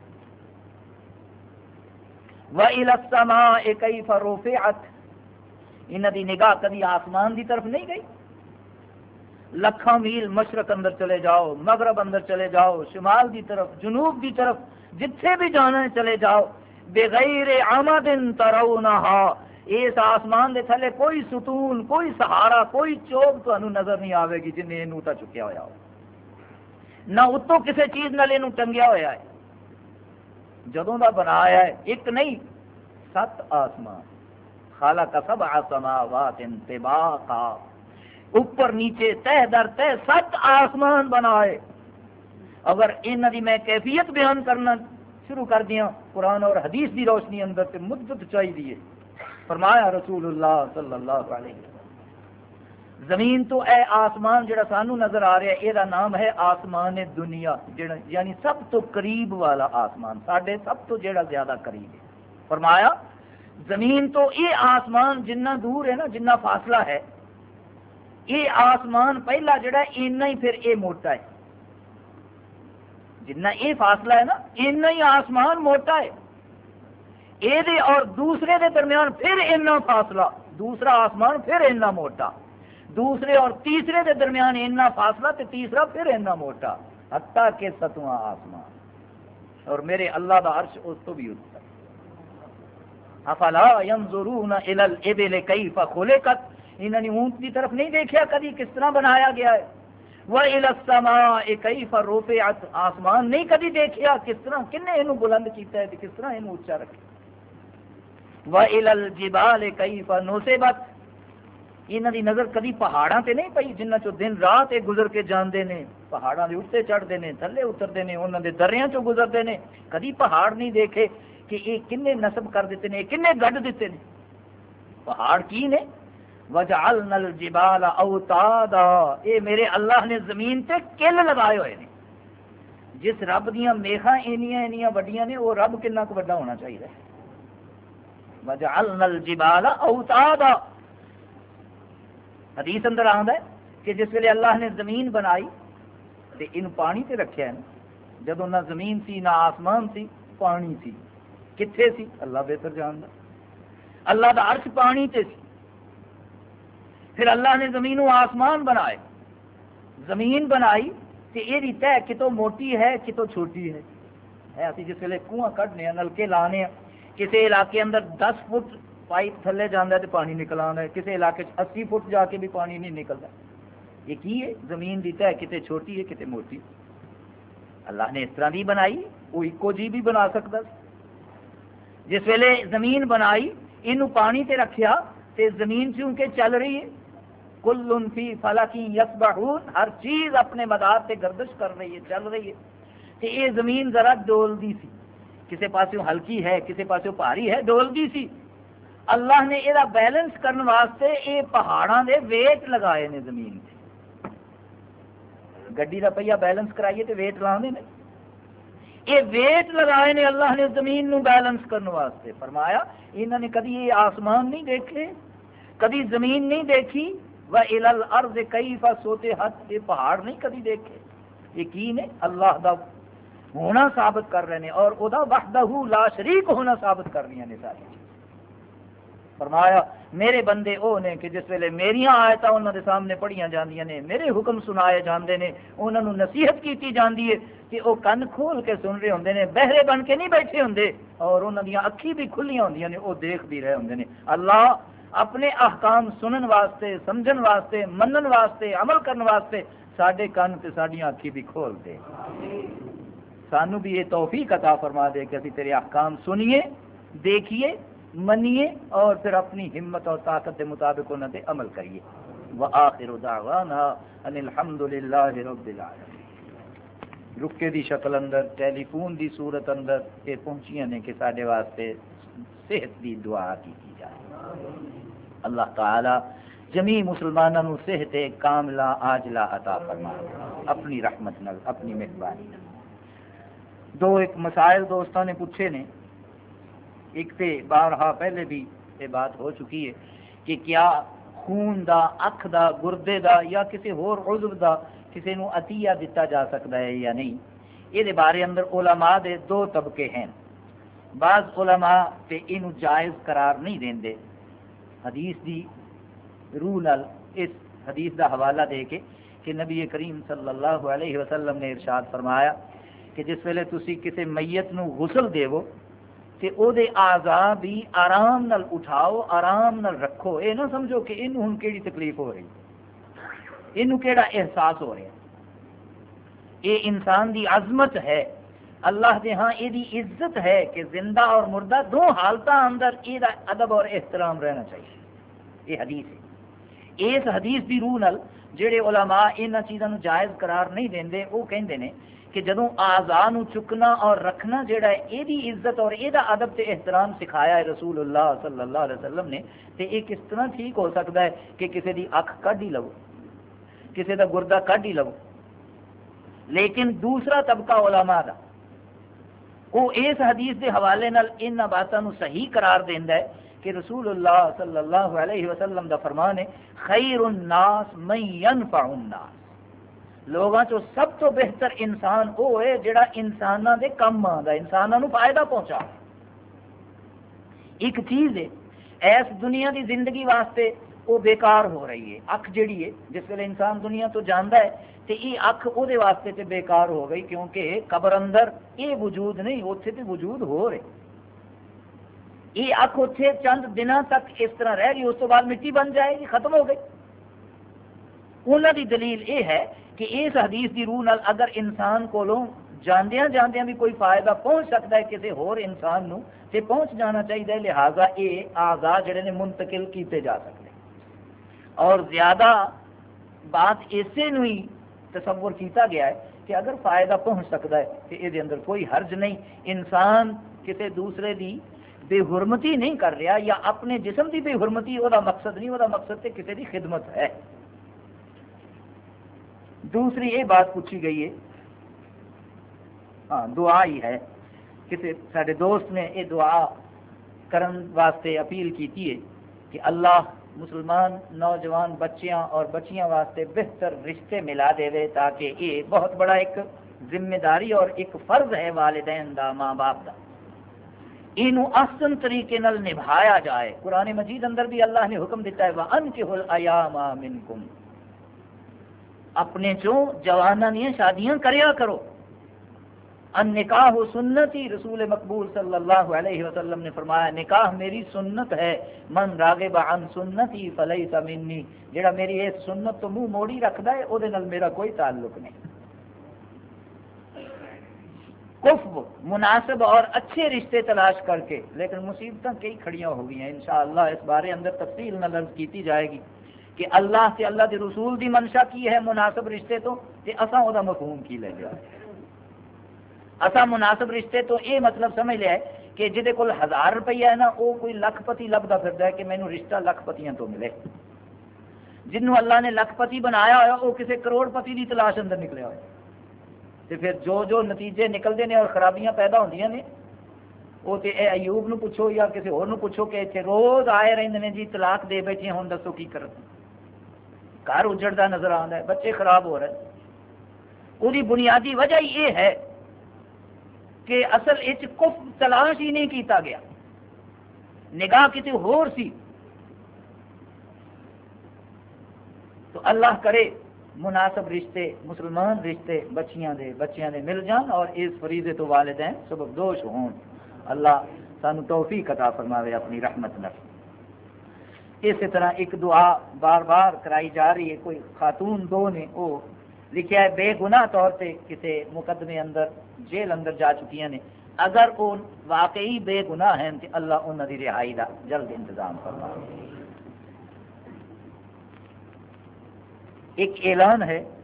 وَإِلَى السَّمَاءِ كَيْفَ رُفِعَتْ، انہوں دی نگاہ کبھی آسمان دی طرف نہیں گئی۔ لکھاں میل مشرق اندر چلے جاؤ، مغرب اندر چلے جاؤ، شمال دی طرف، جنوب دی طرف، جتھے بھی جانا ہے چلے جاؤ، بغیر عمد ترونہا، اس آسمان دے تھلے کوئی ستون، کوئی سہارا، کوئی چوب تانوں نظر نہیں آئے گی جن نے اینوں تا چکیا ہوا ہو، نہ اتوں کسی چیز نال اینوں ٹنگیا ہوا ہے۔ جدوں دا بنایا ہے ایک نہیں 7 آسمان، خالق 7 سماوات طباقا، اوپر نیچے تہ در تہ 7 آسمان بنائے۔ اگر انہاں دی میں کیفیت بیان کرنا شروع کر دیاں قرآن اور حدیث دی روشنی اندر تے مدت چاہیے۔ فرمایا رسول اللہ صلی اللہ علیہ وسلم زمین تو اے آسمان جڑا سانو نظر آ رہا ہے یہ نام ہے آسمان دنیا، یعنی سب تو قریب والا آسمان، ساڈے سب تو جڑا زیادہ قریب ہے۔ فرمایا زمین تو یہ آسمان جنہ دور ہے نا، جنہ فاصلہ ہے، یہ آسمان پہلا جڑا اینا ہی پھر یہ موٹا ہے، جنہ یہ فاصلہ ہے نا اینا ہی آسمان موٹا ہے، یہ اور دوسرے دے درمیان پھر اینا فاصلہ، دوسرا آسمان پھر اینا موٹا، دوسرے اور تیسرے دے درمیان اینا فاصلہ تے تیسرا پھر اینا موٹا، حتیٰ کہ 7واں آسمان، اور میرے اللہ دا عرش اس تو بھی اتنا۔ افلا ینظرون الی الابل کیف خلقت، انہوں نے اونٹ کی طرف نہیں دیکھا کبھی کس طرح بنایا گیا ہے۔ وَإِلَى السَّمَاءِ كَيْفَ رُفِعَتْ آسمان نہیں کدی دیکھیا کس طرح کنے اینو بلند کیتا ہے تے کس طرح اینو اونچا رکھیا. وَإِلَى الْجِبَالِ كَيْفَ نُصِبَتْ انہاں دی نظر کدی پہاڑاں تے نہیں پئی جنہاں چوں دن رات گزر کے جاندے نے, پہاڑاں دے اوتے چڑھدے نے تھلے اتردے نے, انہاں دے دریاں چوں گزردے نے, کدی پہاڑ نہیں دیکھے کہ یہ کنے نصب کر دیتے ہیں, کنے گڈ دیتے ہیں. پہاڑ کی نے وَجَعَلْنَا الْجِبَالَ أَوْتَادًا اے میرے اللہ نے زمین تے کل لگائے ہوئے نے. جس رب دیاں میخاں اینیاں وڈیاں نے وہ رب کنا کو بڑا ہونا چاہیے. وَجَعَلْنَا الْجِبَالَ أَوْتَادًا حدیث اندر آندا ہے کہ جس ویلے اللہ نے زمین بنائی تے ان پانی تے رکھیا ہے. جدوں نہ زمین سی نہ آسمان سی, پانی سی. کتھے سی اللہ بہتر جاندا. اللہ دا عرش پانی تے سی. پھر اللہ نے زمین و آسمان بنائے. زمین بنائی تے یہ تہ کتوں موٹی ہے کتوں چھوٹی ہے. اسی جس ویلے کنواں کڈنے ہیں نلکے لانے ہیں, کسی علاقے اندر 10 فٹ پائپ تھلے جانا ہے تو پانی نکل آنا ہے, کسی علاقے 80 فٹ جا کے بھی پانی نہیں نکلتا. یہ کی ہے زمین دی تہ کتے چھوٹی ہے کتے موٹی. اللہ نے اس طرح دی بنائی, وہ ایکو جی بھی بنا سکتا. جس ویلے زمین بنائی اینو پانی تے رکھیا تے زمین چونکہ چل رہی ہے, کل فی فلک یسبحون, ہر چیز اپنے مدار تے گردش کر رہی ہے, چل رہی ہے. تے یہ زمین ذرا ڈولدی سی, کسی پاسوں ہلکی ہے کسی پاسوں بھاری ہے, ڈولدی سی. اللہ نے یہ بیلنس کرنے واسطے یہ پہاڑاں دے ویٹ لگائے نے زمین تے. گڈی دا پہیا بیلنس کرائیے تے ویٹ لاندے نے, یہ ویٹ لگائے نے اللہ نے زمین نو بیلنس کرنے واسطے. فرمایا انہوں نے کدی یہ آسمان نہیں دیکھے, کدی زمین نہیں دیکھی. وَإِلَى الْأَرْضِ كَيْفَ سُطِحَتْ یہ پہاڑ نہیں کدی دیکھے. یقین ہے اللہ دا ہونا ثابت کر رہے ہیں اور او دا وحدہ لا شریک ہونا ثابت کر رہی ہیں ساری. فرمایا میرے بندے او نے کہ جس ویلے میریاں آیتاں انہاں دے سامنے پڑھیاں جاندیاں نے, میرے حکم سنائے جاندے نے, انہاں نو نصیحت کیتی جاندی ہے کہ او کن کھول کے سن رہے ہوندے نے, بہرے بن کے نہیں بیٹھے ہوندے, اور انہاں دیاں اکھی بھی کھلیاں ہوندیاں نے, او دیکھ بھی رہے ہوندے نے. اللہ اپنے احکام سنن واسطے, سمجھن واسطے, منن واسطے, عمل کرن واسطے ساڈے کن تے ساڈیاں اکھی بھی کھول دے. سانو بھی یہ توفیق عطا فرما دے کہ اسی تیرے احکام سنیے, دیکھیے, منیے اور پھر اپنی ہمت اور طاقت کے مطابق انہوں نے عمل کریے. وآخر دعوانا ان الحمد للہ رب العالمین. رکے دی شکل اندر, ٹیلی فون دی صورت اندر یہ پہنچیاں نے کہ سارے واسطے صحت دی دعا کی جائے. اللہ تعالی جمی مسلمانوں کو صحت کاملہ عاجلہ عطا فرمائے اپنی رحمت نال, اپنی مہربانی نال. دو ایک مسائل دوستوں نے پوچھے نے. ایک تے بارہا پہلے بھی یہ بات ہو چکی ہے کہ کیا خون دا, اکھ دا, گردے دا یا کسی ہور عضو دا کسی نو عطیہ دیتا جا سکتا ہے یا نہیں. یہ بارے اندر علماء دے دو طبقے ہیں. بعض علماء تے انو جائز قرار نہیں دیندے حدیث دی روح نال, اس حدیث دا حوالہ دے کے کہ نبی کریم صلی اللہ علیہ وسلم نے ارشاد فرمایا کہ جس ویلے تسی کسی میت نو غسل دیو تے او دے اعضاء بھی آرام نال اٹھاؤ, آرام نال رکھو. اے نہ سمجھو کہ اینو ہن کیڑی تکلیف ہو رہی, اینو کیڑا احساس ہو رہا. اے انسان دی عظمت ہے, اللہ دے ہاں اے دی عزت ہے کہ زندہ اور مردہ دو حالتاں اندر اے دا ادب اور احترام رہنا چاہیے. یہ حدیث ہے. اس حدیث دی روح نال جڑے علماء انہاں چیزاں نو جائز قرار نہیں دیندے وہ کہندے نے کہ جدوں اعضاء نو چکنا اور رکھنا جڑا ہے اے دی عزت اور اے دا ادب تے احترام سکھایا ہے رسول اللہ صلی اللہ علیہ وسلم نے, تے اے کس طرح ٹھیک ہو سکتا ہے کہ کسی دی اکھ کڈ ہی لو, کسی دا گردہ کڈ ہی لو. لیکن دوسرا طبقہ علماء دا وہ اس حدیث دے حوالے نال انہاں باتاں نو صحیح قرار دیندا ہے کہ رسول اللہ صلی اللہ علیہ وسلم دا فرمان ہے خیر الناس من ينفع الناس. لوگاں چو سب تو بہتر انسان وہ ہے جڑا انساناں دے کم آندا, انساناں نو فائدہ پہنچا. ایک چیز ہے ایس دنیا دی زندگی واسطے وہ بیکار ہو رہی ہے. اکھ جڑی ہے جس ویلے انسان دنیا تو جاندا ہے تے یہ اکھ او دے واسطے تے بیکار ہو گئی, کیونکہ قبر اندر یہ وجود نہیں, اوتھے تے وجود ہو رہے. یہ اکھ اوتھے چند دنوں تک اس طرح رہ گئی, اس تو بعد مٹی بن جائے گی, ختم ہو گئی. انہاں دی دلیل یہ ہے کہ اس حدیث کی روح نال اگر انسان کولوں جاندیاں جاندیاں بھی کوئی فائدہ پہنچ سکتا ہے کسی ہور انسان نو تے پہنچ جانا چاہیے، لہذا یہ اعضاء جڑے نے منتقل کیتے جا سکتے اور زیادہ بات اسے نو ہی تصور کیتا گیا ہے کہ اگر فائدہ پہنچ سکتا ہے تو یہ اندر کوئی حرج نہیں، انسان کسی دوسرے دی بے حرمتی نہیں کر رہا یا اپنے جسم دی بے حرمتی وہ مقصد نہیں، وہ مقصد تے کسی دی خدمت ہے۔ دوسری یہ بات پوچھی گئی ہے، ہاں دعا ہی ہے، کسی سارے دوست نے یہ دعا کرن واسطے اپیل کیتی ہے کہ اللہ مسلمان نوجوان بچیاں اور بچیاں واسطے بہتر رشتے ملا دے تاکہ یہ بہت بڑا ایک ذمہ داری اور ایک فرض ہے والدین دا، ماں باپ دا، اینو احسن طریقے نال نبھایا جائے۔ قرآن مجید اندر بھی اللہ نے حکم دیتا ہے وَأَنكِحُوا الْأَيَامَ مِنكُمْ، اپنے چوں جواناں دیاں شادیاں کریا کرو۔ النکاح سنتی، رسول مقبول صلی اللہ علیہ وسلم نے فرمایا نکاح میری سنت ہے، من راغب عن سنتی فلیس منی، جڑا میری اس سنت تو منہ موڑی رکھدا ہے او دے نال میرا کوئی تعلق نہیں۔ کفو مناسب اور اچھے رشتے تلاش کر کے، لیکن مصیبتیں کئی کھڑیاں ہو گئی ہیں، انشاءاللہ اس بارے اندر تفصیل نال عرض کیتی جائے گی کہ اللہ سے اللہ کے رسول دی منشا کی ہے مناسب رشتے تو تے اساں او دا مفہوم کی لے لیا ہے۔ اساں مناسب رشتے تو یہ مطلب سمجھ لیا ہے کہ جہدے کول 1000 روپیہ ہے نا وہ کوئی لکھ پتی لبدا پھردا ہے کہ مینوں رشتہ لکھ پتیاں تو ملے، جنوں اللہ نے لکھ پتی بنایا ہوا وہ کسی کروڑ پتی کی تلاش اندر نکلیا ہوا، تو پھر جو نتیجے نکلتے ہیں اور خرابیاں پیدا ہوندیاں نے وہ تو اے ایوب نو پوچھو یا کسی ہور نو پوچھو کہ اتنے روز آئے رہندے نے جی طلاق دے بیٹھے ہوں دسو کی کرن، گھر اجڑتا نظر آتا ہے، بچے خراب ہو رہے ہیں۔ وہی بنیادی وجہ یہ ہے کہ اصل اچ کفر تلاش ہی نہیں کیتا گیا، نگاہ کسی ہور سی۔ تو اللہ کرے مناسب رشتے مسلمان رشتے بچیاں دے مل جان اور اس فریضے تو والدین سبب دوش ہون۔ اللہ سانو توفیق عطا فرماوے اپنی رحمت نال۔ اسی طرح ایک دعا بار بار کرائی جا رہی ہے، کوئی خاتون دو نے وہ لکھیا ہے بے گناہ طور پہ کسی مقدمے اندر جیل اندر جا چکی ہیں، اگر وہ واقعی بے گناہ ہیں تو اللہ انہوں کی رہائی کا جلد انتظام فرمائے۔ ایک اعلان ہے